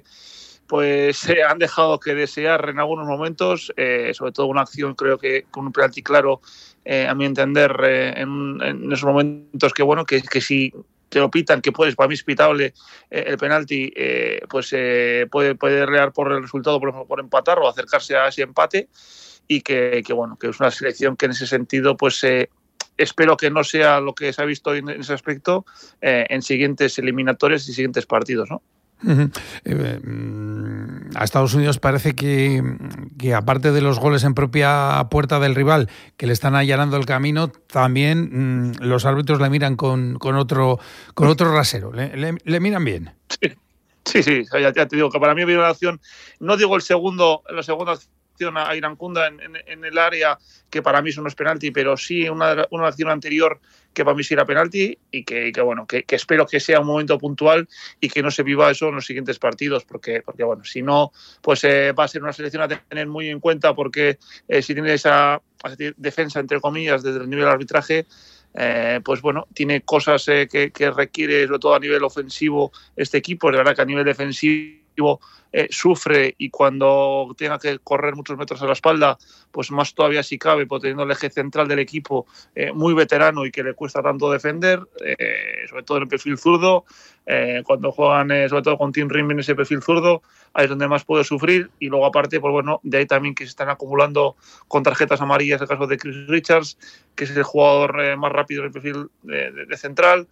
pues se eh, han dejado que desear en algunos momentos, eh, sobre todo una acción creo que con un penalti claro, eh, a mi entender, eh, en, en esos momentos que, bueno, que, que si te lo pitan, que puedes, para mí es pitable eh, el penalti, eh, pues eh, puede, puede rear por el resultado, por ejemplo, por empatar o acercarse a ese empate y que, que bueno, que es una selección que en ese sentido, pues eh, espero que no sea lo que se ha visto en ese aspecto eh, en siguientes eliminatorias y siguientes partidos, ¿no? Uh-huh. Eh, a Estados Unidos parece que, que aparte de los goles en propia puerta del rival que le están allanando el camino, también mmm, los árbitros le miran con, con otro con otro rasero, le, le, le miran bien. Sí, sí, sí, ya, ya te digo que para mí había una acción, no digo el segundo, la segunda acción a Irankunda en, en, en el área, que para mí eso no es penalti, pero sí una, una acción anterior que para mí sí era penalti y que, que bueno, que, que espero que sea un momento puntual y que no se viva eso en los siguientes partidos, porque, porque bueno, si no, pues eh, va a ser una selección a tener muy en cuenta, porque eh, si tiene esa, esa defensa, entre comillas, desde el nivel de arbitraje, eh, pues bueno, tiene cosas eh, que, que requiere, sobre todo a nivel ofensivo, este equipo. Es verdad que a nivel defensivo eh, sufre y cuando tenga que correr muchos metros a la espalda, pues más todavía si cabe, pues teniendo el eje central del equipo eh, muy veterano y que le cuesta tanto defender, eh, sobre todo en el perfil zurdo, eh, cuando juegan eh, sobre todo con Tim Rim en ese perfil zurdo, ahí es donde más puede sufrir. Y luego aparte, pues bueno, de ahí también que se están acumulando con tarjetas amarillas el caso de Chris Richards, que es el jugador eh, más rápido en el perfil de, de, de central.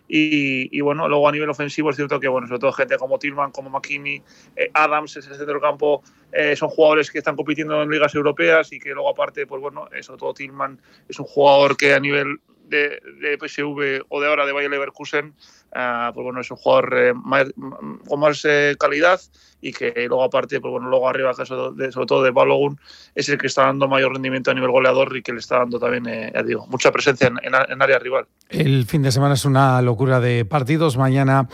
Y, y bueno, luego a nivel ofensivo es cierto que, bueno, sobre todo gente como Tillman, como McKinney, eh, Adams, es el centro del campo, eh, son jugadores que están compitiendo en ligas europeas y que luego aparte, pues bueno, eh, sobre todo Tillman es un jugador que a nivel de, de P S V o de ahora de Bayer Leverkusen, uh, pues bueno, es un jugador eh, más, con más eh, calidad y que luego aparte, pues bueno, luego arriba, caso de, sobre todo de Balogun, es el que está dando mayor rendimiento a nivel goleador y que le está dando también, eh, ya digo, mucha presencia en, en, en área rival. El fin de semana es una locura de partidos. Mañana,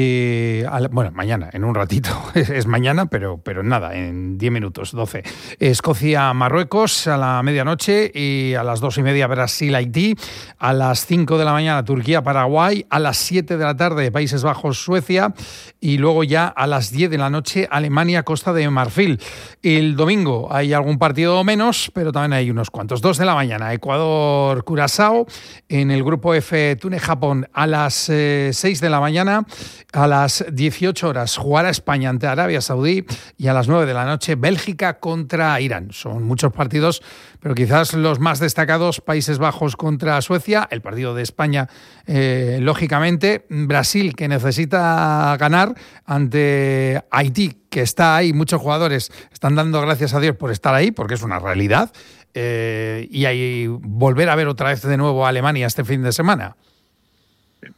eh, al, bueno, mañana, en un ratito, es, es mañana, pero, pero nada, en diez minutos, doce. Escocia-Marruecos a la medianoche y a las dos y media Brasil-Haití, a las cinco de la mañana Turquía-Paraguay, a las siete de la tarde Países Bajos-Suecia y luego ya a las diez de la noche Alemania-Costa de Marfil. El domingo hay algún partido menos, pero también hay unos cuantos. dos de la mañana Ecuador-Curazao, en el grupo F Túnez-Japón a las eh, seis de la mañana, a las dieciocho horas jugará España ante Arabia Saudí y a las nueve de la noche Bélgica contra Irán. Son muchos partidos, pero quizás los más destacados: Países Bajos contra Suecia, el partido de España, eh, lógicamente, Brasil, que necesita ganar ante Haití, que está ahí, muchos jugadores están dando gracias a Dios por estar ahí, porque es una realidad. Eh, y ahí volver a ver otra vez de nuevo a Alemania este fin de semana.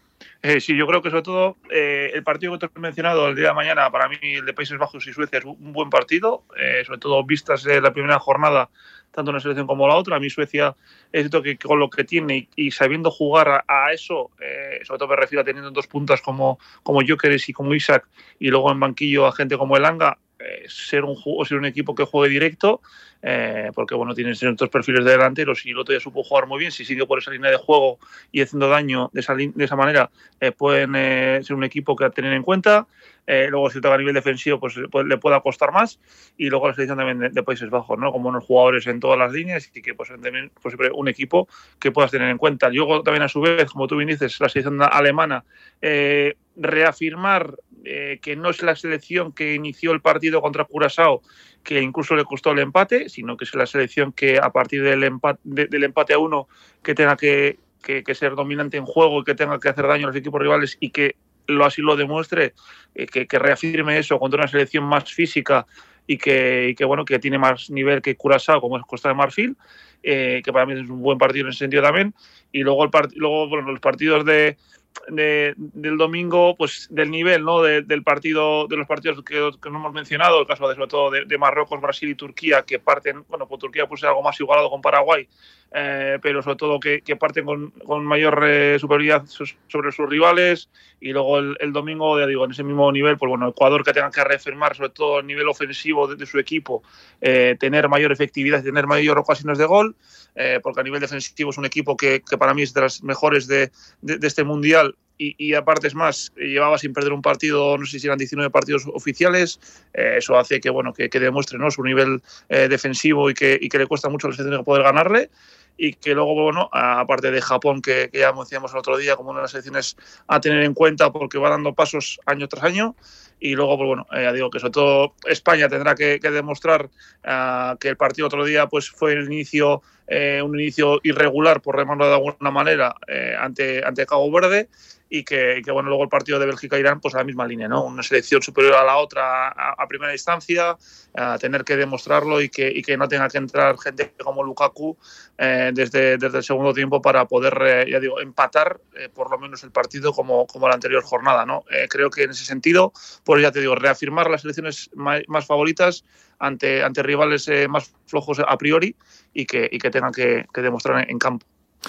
Eh, sí, yo creo que sobre todo eh, el partido que te he mencionado el día de mañana, para mí el de Países Bajos y Suecia es un buen partido, eh, sobre todo vistas eh, la primera jornada, tanto una selección como la otra. A mí Suecia es cierto que con lo que tiene y, y sabiendo jugar a, a eso, eh, sobre todo me refiero a teniendo dos puntas como, como Gyökeres y como Isak, y luego en banquillo a gente como Elanga, eh, ser un juego, ser un equipo que juegue directo, eh, porque bueno, tienen ciertos perfiles de delanteros y el otro ya supo jugar muy bien. Si sigue por esa línea de juego y haciendo daño de esa, de esa manera, eh, pueden eh, ser un equipo que a tener en cuenta. Eh, luego, si toca a nivel defensivo, pues, pues le pueda costar más. Y luego la selección también de, de Países Bajos, ¿no? Como unos jugadores en todas las líneas y que pues también pues, siempre un equipo que puedas tener en cuenta. Luego también a su vez, como tú bien dices, la selección alemana, eh, reafirmar eh, que no es la selección que inició el partido contra Curazao, que incluso le costó el empate, sino que es la selección que a partir del empate, de, del empate a uno que tenga que, que, que ser dominante en juego y que tenga que hacer daño a los equipos rivales y que lo así lo demuestre, eh, que, que reafirme eso contra una selección más física y que, y que bueno que tiene más nivel que Curazao, como es Costa de Marfil, eh, que para mí es un buen partido en ese sentido también. Y luego el part- luego bueno, los partidos de De, del domingo, pues del nivel, ¿no? De, del partido, de los partidos que, que no hemos mencionado, el caso de sobre todo de, de Marruecos, Brasil y Turquía, que parten, bueno, pues Turquía puede ser algo más igualado con Paraguay, eh, pero sobre todo que, que parten con, con mayor eh, superioridad sobre sus rivales. Y luego el, el domingo, ya digo, en ese mismo nivel, pues bueno, Ecuador, que tenga que reafirmar sobre todo el nivel ofensivo de, de su equipo, eh, tener mayor efectividad y tener mayor ocasiones de gol, eh, porque a nivel defensivo es un equipo que, que para mí es de las mejores de, de, de este mundial. Y, y aparte es más, llevaba sin perder un partido, no sé si eran diecinueve partidos oficiales, eh, eso hace que bueno que, que demuestre, ¿no?, su nivel eh, defensivo y que, y que le cuesta mucho a la selección poder ganarle. Y que luego, bueno, aparte de Japón, que, que ya decíamos el otro día, como una de las selecciones a tener en cuenta porque va dando pasos año tras año. Y luego, pues bueno, eh, ya digo que sobre todo España tendrá que, que demostrar uh, que el partido otro día pues fue el inicio, eh, un inicio irregular, por llamarlo de alguna manera, eh, ante, ante Cabo Verde. Y que, que bueno, luego el partido de Bélgica-Irán, pues a la misma línea, ¿no? Una selección superior a la otra a, a primera instancia, a tener que demostrarlo y que, y que no tenga que entrar gente como Lukaku eh, desde, desde el segundo tiempo para poder, eh, ya digo, empatar eh, por lo menos el partido como, como la anterior jornada, ¿no? Eh, creo que en ese sentido, pues ya te digo, reafirmar las selecciones más, más favoritas ante, ante rivales eh, más flojos a priori y que, y que tengan que, que demostrar en, en campo.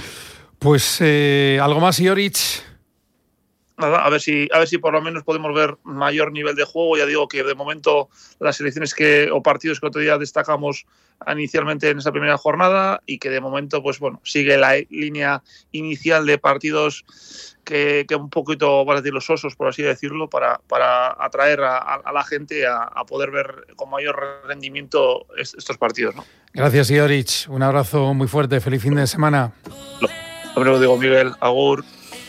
Pues eh, algo más, Joric. Nada, a ver si a ver si por lo menos podemos ver mayor nivel de juego. Ya digo que de momento las selecciones que o partidos que otro día destacamos inicialmente en esa primera jornada y que de momento pues bueno sigue la línea inicial de partidos que, que un poquito, van a decir, los osos, por así decirlo, para, para atraer a, a la gente a, a poder ver con mayor rendimiento estos partidos, ¿no? Gracias, Joric. Un abrazo muy fuerte. Feliz fin de semana. Lo, lo digo, Miguel. Agur.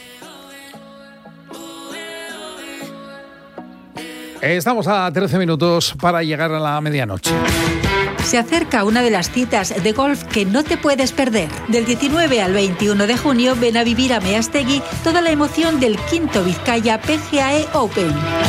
Estamos a trece minutos para llegar a la medianoche. Se acerca una de las citas de golf que no te puedes perder. Del diecinueve al veintiuno de junio ven a vivir a Meaztegui toda la emoción del quinto Vizcaya P G A E Open.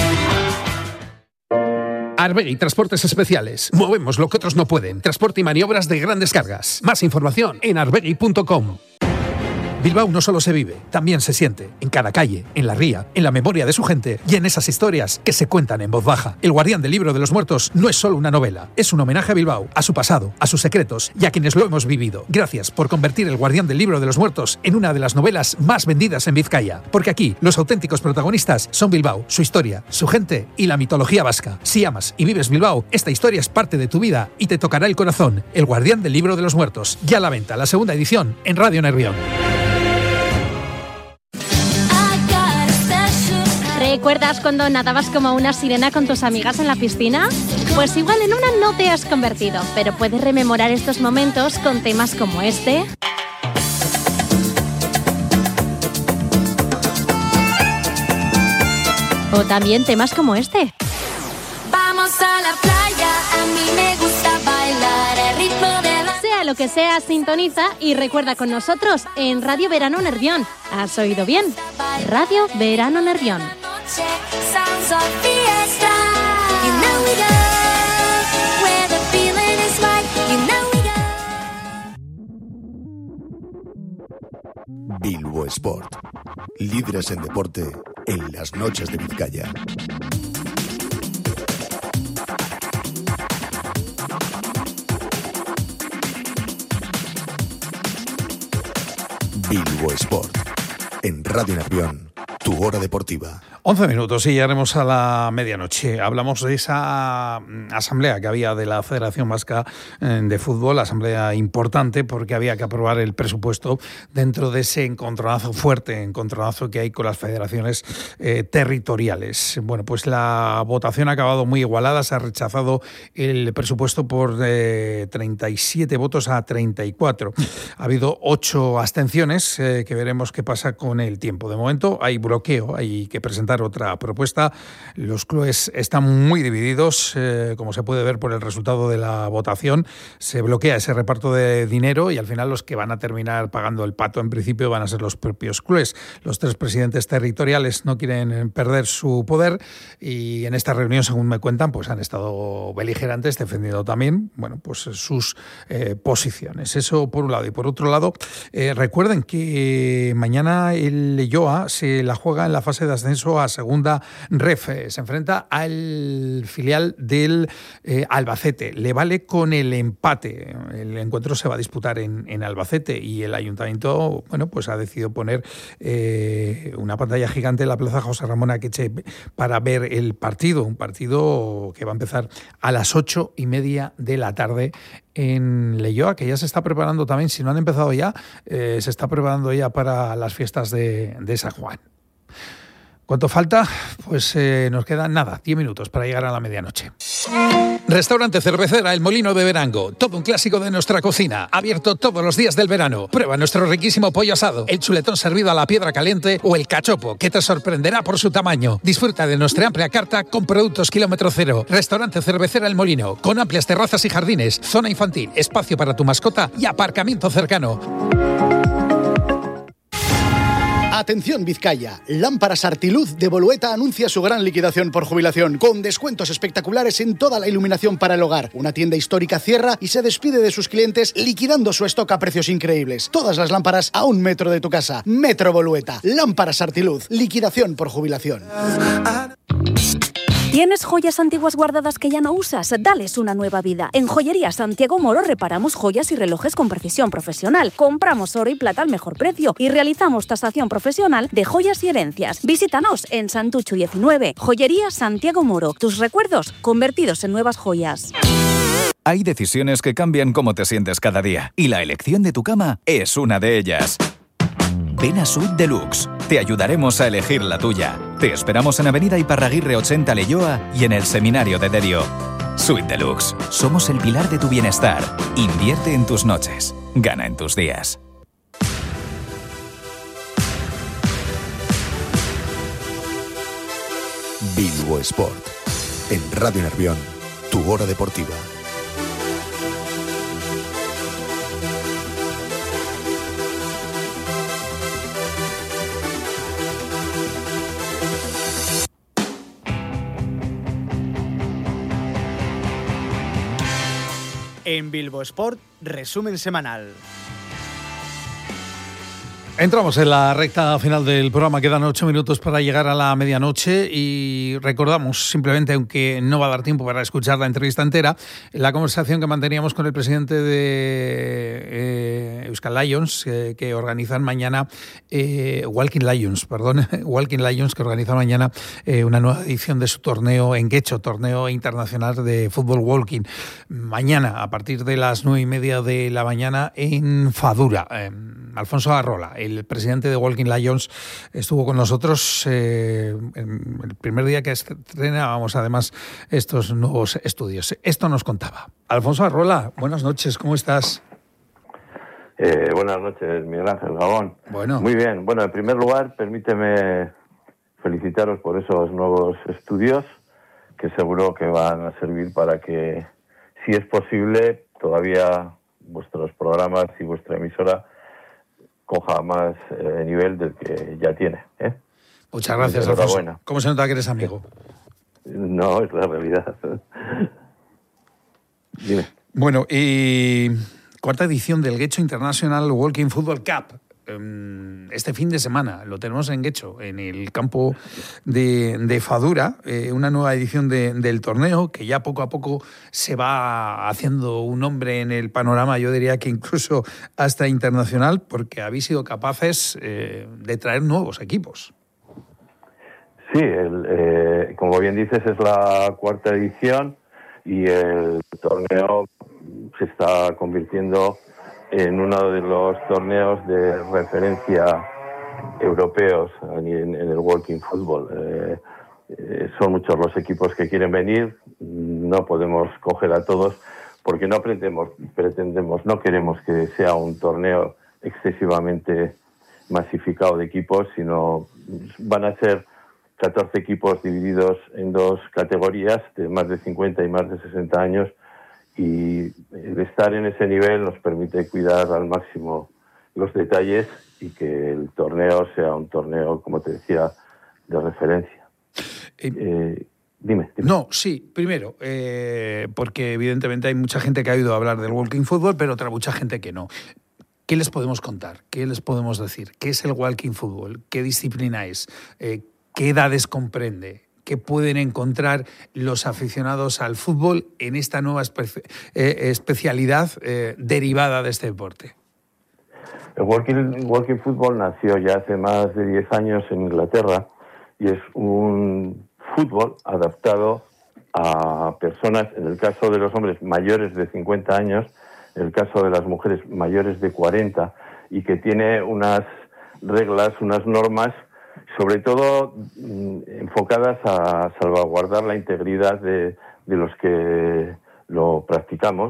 Arbery Transportes Especiales. Movemos lo que otros no pueden. Transporte y maniobras de grandes cargas. Más información en arbery punto com. Bilbao no solo se vive, también se siente. En cada calle, en la ría, en la memoria de su gente y en esas historias que se cuentan en voz baja. El Guardián del Libro de los Muertos no es solo una novela, es un homenaje a Bilbao, a su pasado, a sus secretos y a quienes lo hemos vivido. Gracias por convertir El Guardián del Libro de los Muertos en una de las novelas más vendidas en Vizcaya. Porque aquí, los auténticos protagonistas son Bilbao, su historia, su gente y la mitología vasca. Si amas y vives Bilbao, esta historia es parte de tu vida y te tocará el corazón. El Guardián del Libro de los Muertos. Ya a la venta, la segunda edición, en Radio Nervión. ¿Recuerdas cuando nadabas como una sirena con tus amigas en la piscina? Pues igual en una no te has convertido, pero puedes rememorar estos momentos con temas como este. O también temas como este. Vamos a la playa, a mí me gusta bailar el ritmo de la... Sea lo que sea, sintoniza y recuerda con nosotros en Radio Verano Nervión. ¿Has oído bien? Radio Verano Nervión. Sounds of fiesta. You know we go where the feeling is right. You know we go. Bilbao Bilbo Sport. Líderes en deporte en las noches de Vizcaya. Bilbo Sport. En Radio Nervión, tu hora deportiva. once minutos y llegaremos a la medianoche. Hablamos de esa asamblea que había de la Federación Vasca de Fútbol, asamblea importante porque había que aprobar el presupuesto dentro de ese encontronazo fuerte, encontronazo que hay con las federaciones eh, territoriales. Bueno, pues la votación ha acabado muy igualada, se ha rechazado el presupuesto por eh, treinta y siete votos a treinta y cuatro. Ha habido ocho abstenciones eh, que veremos qué pasa con el tiempo. De momento hay bloqueo, hay que presentar otra propuesta. Los clubes están muy divididos, eh, como se puede ver por el resultado de la votación. Se bloquea ese reparto de dinero y al final los que van a terminar pagando el pato en principio van a ser los propios clubes. Los tres presidentes territoriales no quieren perder su poder y en esta reunión, según me cuentan, pues han estado beligerantes defendiendo también, bueno, pues sus eh, posiciones. Eso por un lado. Y por otro lado, eh, recuerden que mañana el Leioa se la juega en la fase de ascenso a segunda ref. Se enfrenta al filial del eh, Albacete. Le vale con el empate. El encuentro se va a disputar en, en Albacete y el ayuntamiento, bueno, pues ha decidido poner eh, una pantalla gigante en la plaza José Ramón Akeche para ver el partido. Un partido que va a empezar a las ocho y media de la tarde en Leioa, que ya se está preparando también, si no han empezado ya, eh, se está preparando ya para las fiestas de, de San Juan. ¿Cuánto falta? Pues eh, nos quedan nada, diez minutos para llegar a la medianoche. Restaurante Cervecera El Molino de Verango. Todo un clásico de nuestra cocina. Abierto todos los días del verano. Prueba nuestro riquísimo pollo asado, el chuletón servido a la piedra caliente o el cachopo, que te sorprenderá por su tamaño. Disfruta de nuestra amplia carta con productos kilómetro cero. Restaurante Cervecera El Molino, con amplias terrazas y jardines, zona infantil, espacio para tu mascota y aparcamiento cercano. Atención Vizcaya, Lámparas Artiluz de Bolueta anuncia su gran liquidación por jubilación, con descuentos espectaculares en toda la iluminación para el hogar. Una tienda histórica cierra y se despide de sus clientes liquidando su stock a precios increíbles. Todas las lámparas a un metro de tu casa. Metro Bolueta, Lámparas Artiluz, liquidación por jubilación. ¿Tienes joyas antiguas guardadas que ya no usas? Dales una nueva vida. En Joyería Santiago Moro reparamos joyas y relojes con precisión profesional. Compramos oro y plata al mejor precio y realizamos tasación profesional de joyas y herencias. Visítanos en Santucho diecinueve. Joyería Santiago Moro. Tus recuerdos convertidos en nuevas joyas. Hay decisiones que cambian cómo te sientes cada día y la elección de tu cama es una de ellas. Ven a Suite Deluxe. Te ayudaremos a elegir la tuya. Te esperamos en Avenida Iparraguirre ochenta Leioa y en el Seminario de Derio. Suite Deluxe. Somos el pilar de tu bienestar. Invierte en tus noches. Gana en tus días. Bilbo Sport. En Radio Nervión, tu hora deportiva. En Bilbo Sport, resumen semanal. Entramos en la recta final del programa, quedan ocho minutos para llegar a la medianoche y recordamos simplemente, aunque no va a dar tiempo para escuchar la entrevista entera, la conversación que manteníamos con el presidente de eh, Euskal Lions, eh, que organizan mañana, eh, Walking Lions, perdón, Walking Lions, que organizan mañana eh, una nueva edición de su torneo en Guecho, torneo internacional de fútbol walking. Mañana, a partir de las nueve y media de la mañana, en Fadura. Eh, Alfonso Arrola, el presidente de Walking Lions, estuvo con nosotros eh, en el primer día que estrenábamos además estos nuevos estudios. Esto nos contaba. Alfonso Arrola, buenas noches, ¿cómo estás? Eh, buenas noches, Miguel Ángel Gabón. Bueno. Muy bien. Bueno, en primer lugar, permíteme felicitaros por esos nuevos estudios que seguro que van a servir para que, si es posible, todavía vuestros programas y vuestra emisora coja más eh, nivel del que ya tiene. ¿eh? Muchas gracias, Alfonso. ¿Cómo se nota que eres amigo? No, es la realidad. Dime. Bueno, y cuarta edición del Guecho International Walking Football Cup. este fin de semana. Lo tenemos en Guecho, en el campo de, de Fadura, eh, una nueva edición de, del torneo que ya poco a poco se va haciendo un nombre en el panorama, yo diría que incluso hasta internacional, porque habéis sido capaces eh, de traer nuevos equipos. Sí, el, eh, como bien dices, es la cuarta edición y el torneo se está convirtiendo en uno de los torneos de referencia europeos en, en el Walking Football. Eh, eh, son muchos los equipos que quieren venir, no podemos coger a todos porque no pretendemos, pretendemos, no queremos que sea un torneo excesivamente masificado de equipos, sino van a ser catorce equipos divididos en dos categorías de más de cincuenta y más de sesenta años, y el estar en ese nivel nos permite cuidar al máximo los detalles y que el torneo sea un torneo, como te decía, de referencia. Eh, eh, dime, dime. No, sí, primero, eh, porque evidentemente hay mucha gente que ha oído hablar del Walking Football, pero otra mucha gente que no. ¿Qué les podemos contar? ¿Qué les podemos decir? ¿Qué es el Walking Football? ¿Qué disciplina es? Eh, ¿Qué edades comprende? ¿Qué pueden encontrar los aficionados al fútbol en esta nueva espe- eh, especialidad eh, derivada de este deporte? El walking, walking Football nació ya hace más de diez años en Inglaterra y es un fútbol adaptado a personas, en el caso de los hombres mayores de cincuenta años, en el caso de las mujeres mayores de cuarenta, y que tiene unas reglas, unas normas, sobre todo mm, enfocadas a salvaguardar la integridad de, de los que lo practicamos.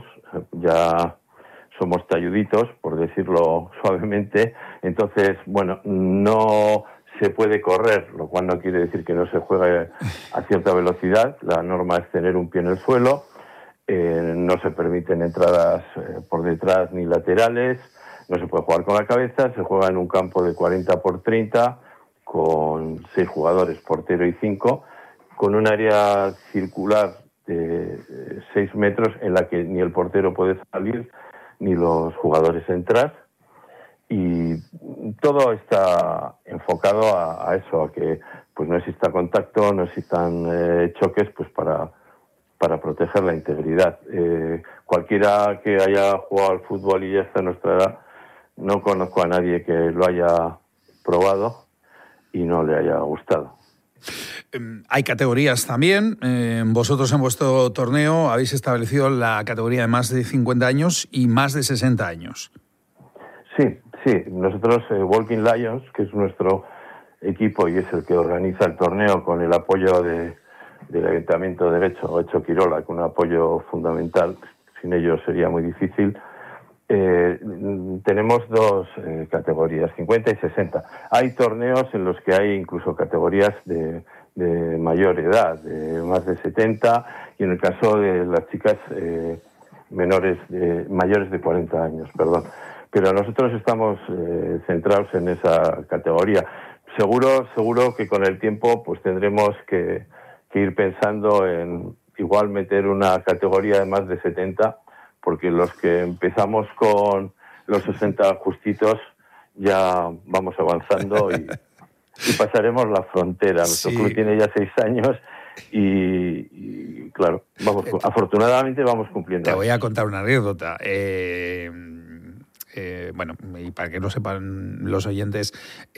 Ya somos talluditos, por decirlo suavemente, entonces, bueno, no se puede correr, lo cual no quiere decir que no se juegue a cierta velocidad. La norma es tener un pie en el suelo, eh, no se permiten entradas eh, por detrás ni laterales, no se puede jugar con la cabeza, se juega en un campo de cuarenta por treinta, con seis jugadores, portero y cinco, con un área circular de seis metros en la que ni el portero puede salir ni los jugadores entrar, y todo está enfocado a, a eso, a que pues no exista contacto, no existan eh, choques, pues para, para proteger la integridad. Eh, cualquiera que haya jugado al fútbol y ya está en nuestra edad, no conozco a nadie que lo haya probado y no le haya gustado. Hay categorías también. Eh, vosotros en vuestro torneo habéis establecido la categoría de más de cincuenta años y más de sesenta años. Sí, sí. Nosotros, eh, Walking Lions, que es nuestro equipo y es el que organiza el torneo con el apoyo de, del Ayuntamiento de Guecho, Guecho Quirola, con un apoyo fundamental. Sin ellos sería muy difícil. Eh, tenemos dos eh, categorías, cincuenta y sesenta. Hay torneos en los que hay incluso categorías de, de mayor edad, de más de setenta, y en el caso de las chicas eh, menores de, mayores de cuarenta años, perdón. Pero nosotros estamos eh, centrados en esa categoría. Seguro, seguro que con el tiempo pues tendremos que, que ir pensando en igual meter una categoría de más de setenta, porque los que empezamos con los sesenta justitos ya vamos avanzando y, y pasaremos la frontera. Nuestro sí. club tiene ya seis años y, y claro, vamos, afortunadamente vamos cumpliendo. Te voy a contar una anécdota. Eh... Eh, bueno, y para que lo sepan los oyentes,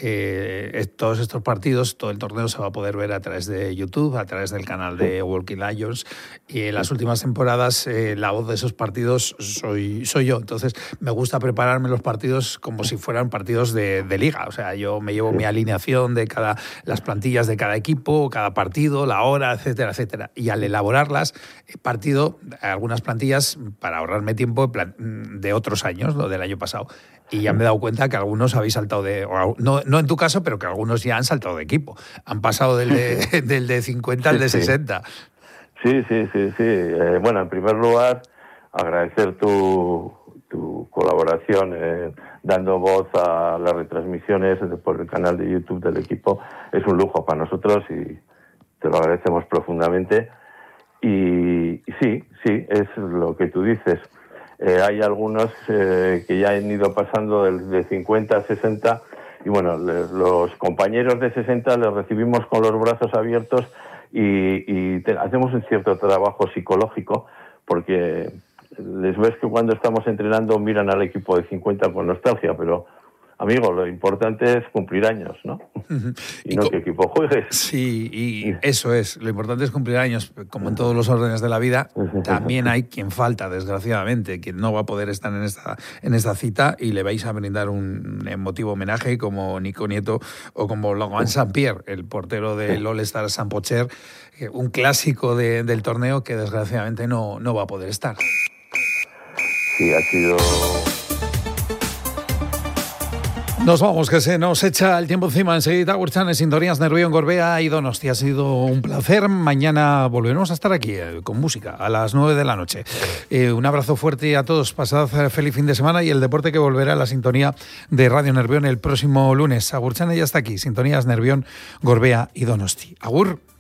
eh, todos estos partidos, todo el torneo se va a poder ver a través de YouTube, a través del canal de Walking Lions, y en las últimas temporadas eh, la voz de esos partidos soy, soy yo. Entonces me gusta prepararme los partidos como si fueran partidos de, de liga. O sea, yo me llevo mi alineación de cada, las plantillas de cada equipo, cada partido, la hora, etcétera, etcétera. Y al elaborarlas, he partido algunas plantillas para ahorrarme tiempo de otros años, lo del año pasado. Pasado. Y ya me he dado cuenta que algunos habéis saltado de... No, no en tu caso, pero que algunos ya han saltado de equipo. Han pasado del de, del de cincuenta al de sí, sesenta. Sí, sí, sí, sí. Eh, bueno, en primer lugar, agradecer tu, tu colaboración eh, dando voz a las retransmisiones por el canal de YouTube del equipo. Es un lujo para nosotros y te lo agradecemos profundamente. Y, y sí, sí, es lo que tú dices. Eh, hay algunos eh, que ya han ido pasando de, de cincuenta a sesenta y bueno, le, los compañeros de sesenta les recibimos con los brazos abiertos y, y te, hacemos un cierto trabajo psicológico porque les ves que cuando estamos entrenando miran al equipo de cincuenta con nostalgia, pero amigo, lo importante es cumplir años, ¿no? Uh-huh. Y, y no que equipo juegues. Sí, y eso es. Lo importante es cumplir años. Como en todos los órdenes de la vida, también hay quien falta, desgraciadamente, quien no va a poder estar en esta, en esta cita y le vais a brindar un emotivo homenaje como Nico Nieto o como Logan Saint-Pierre, el portero del All-Star Saint-Pocher, un clásico de, del torneo que desgraciadamente no, no va a poder estar. Sí, ha sido... Nos vamos, que se nos echa el tiempo encima. Enseguida, Agurchan, en Sintonías, Nervión, Gorbea y Donosti. Ha sido un placer. Mañana volveremos a estar aquí eh, con música a las nueve de la noche. Eh, un abrazo fuerte a todos. Pasad feliz fin de semana y el deporte que volverá a la sintonía de Radio Nervión el próximo lunes. Agurchan ya está aquí. Sintonías, Nervión, Gorbea y Donosti. Agur.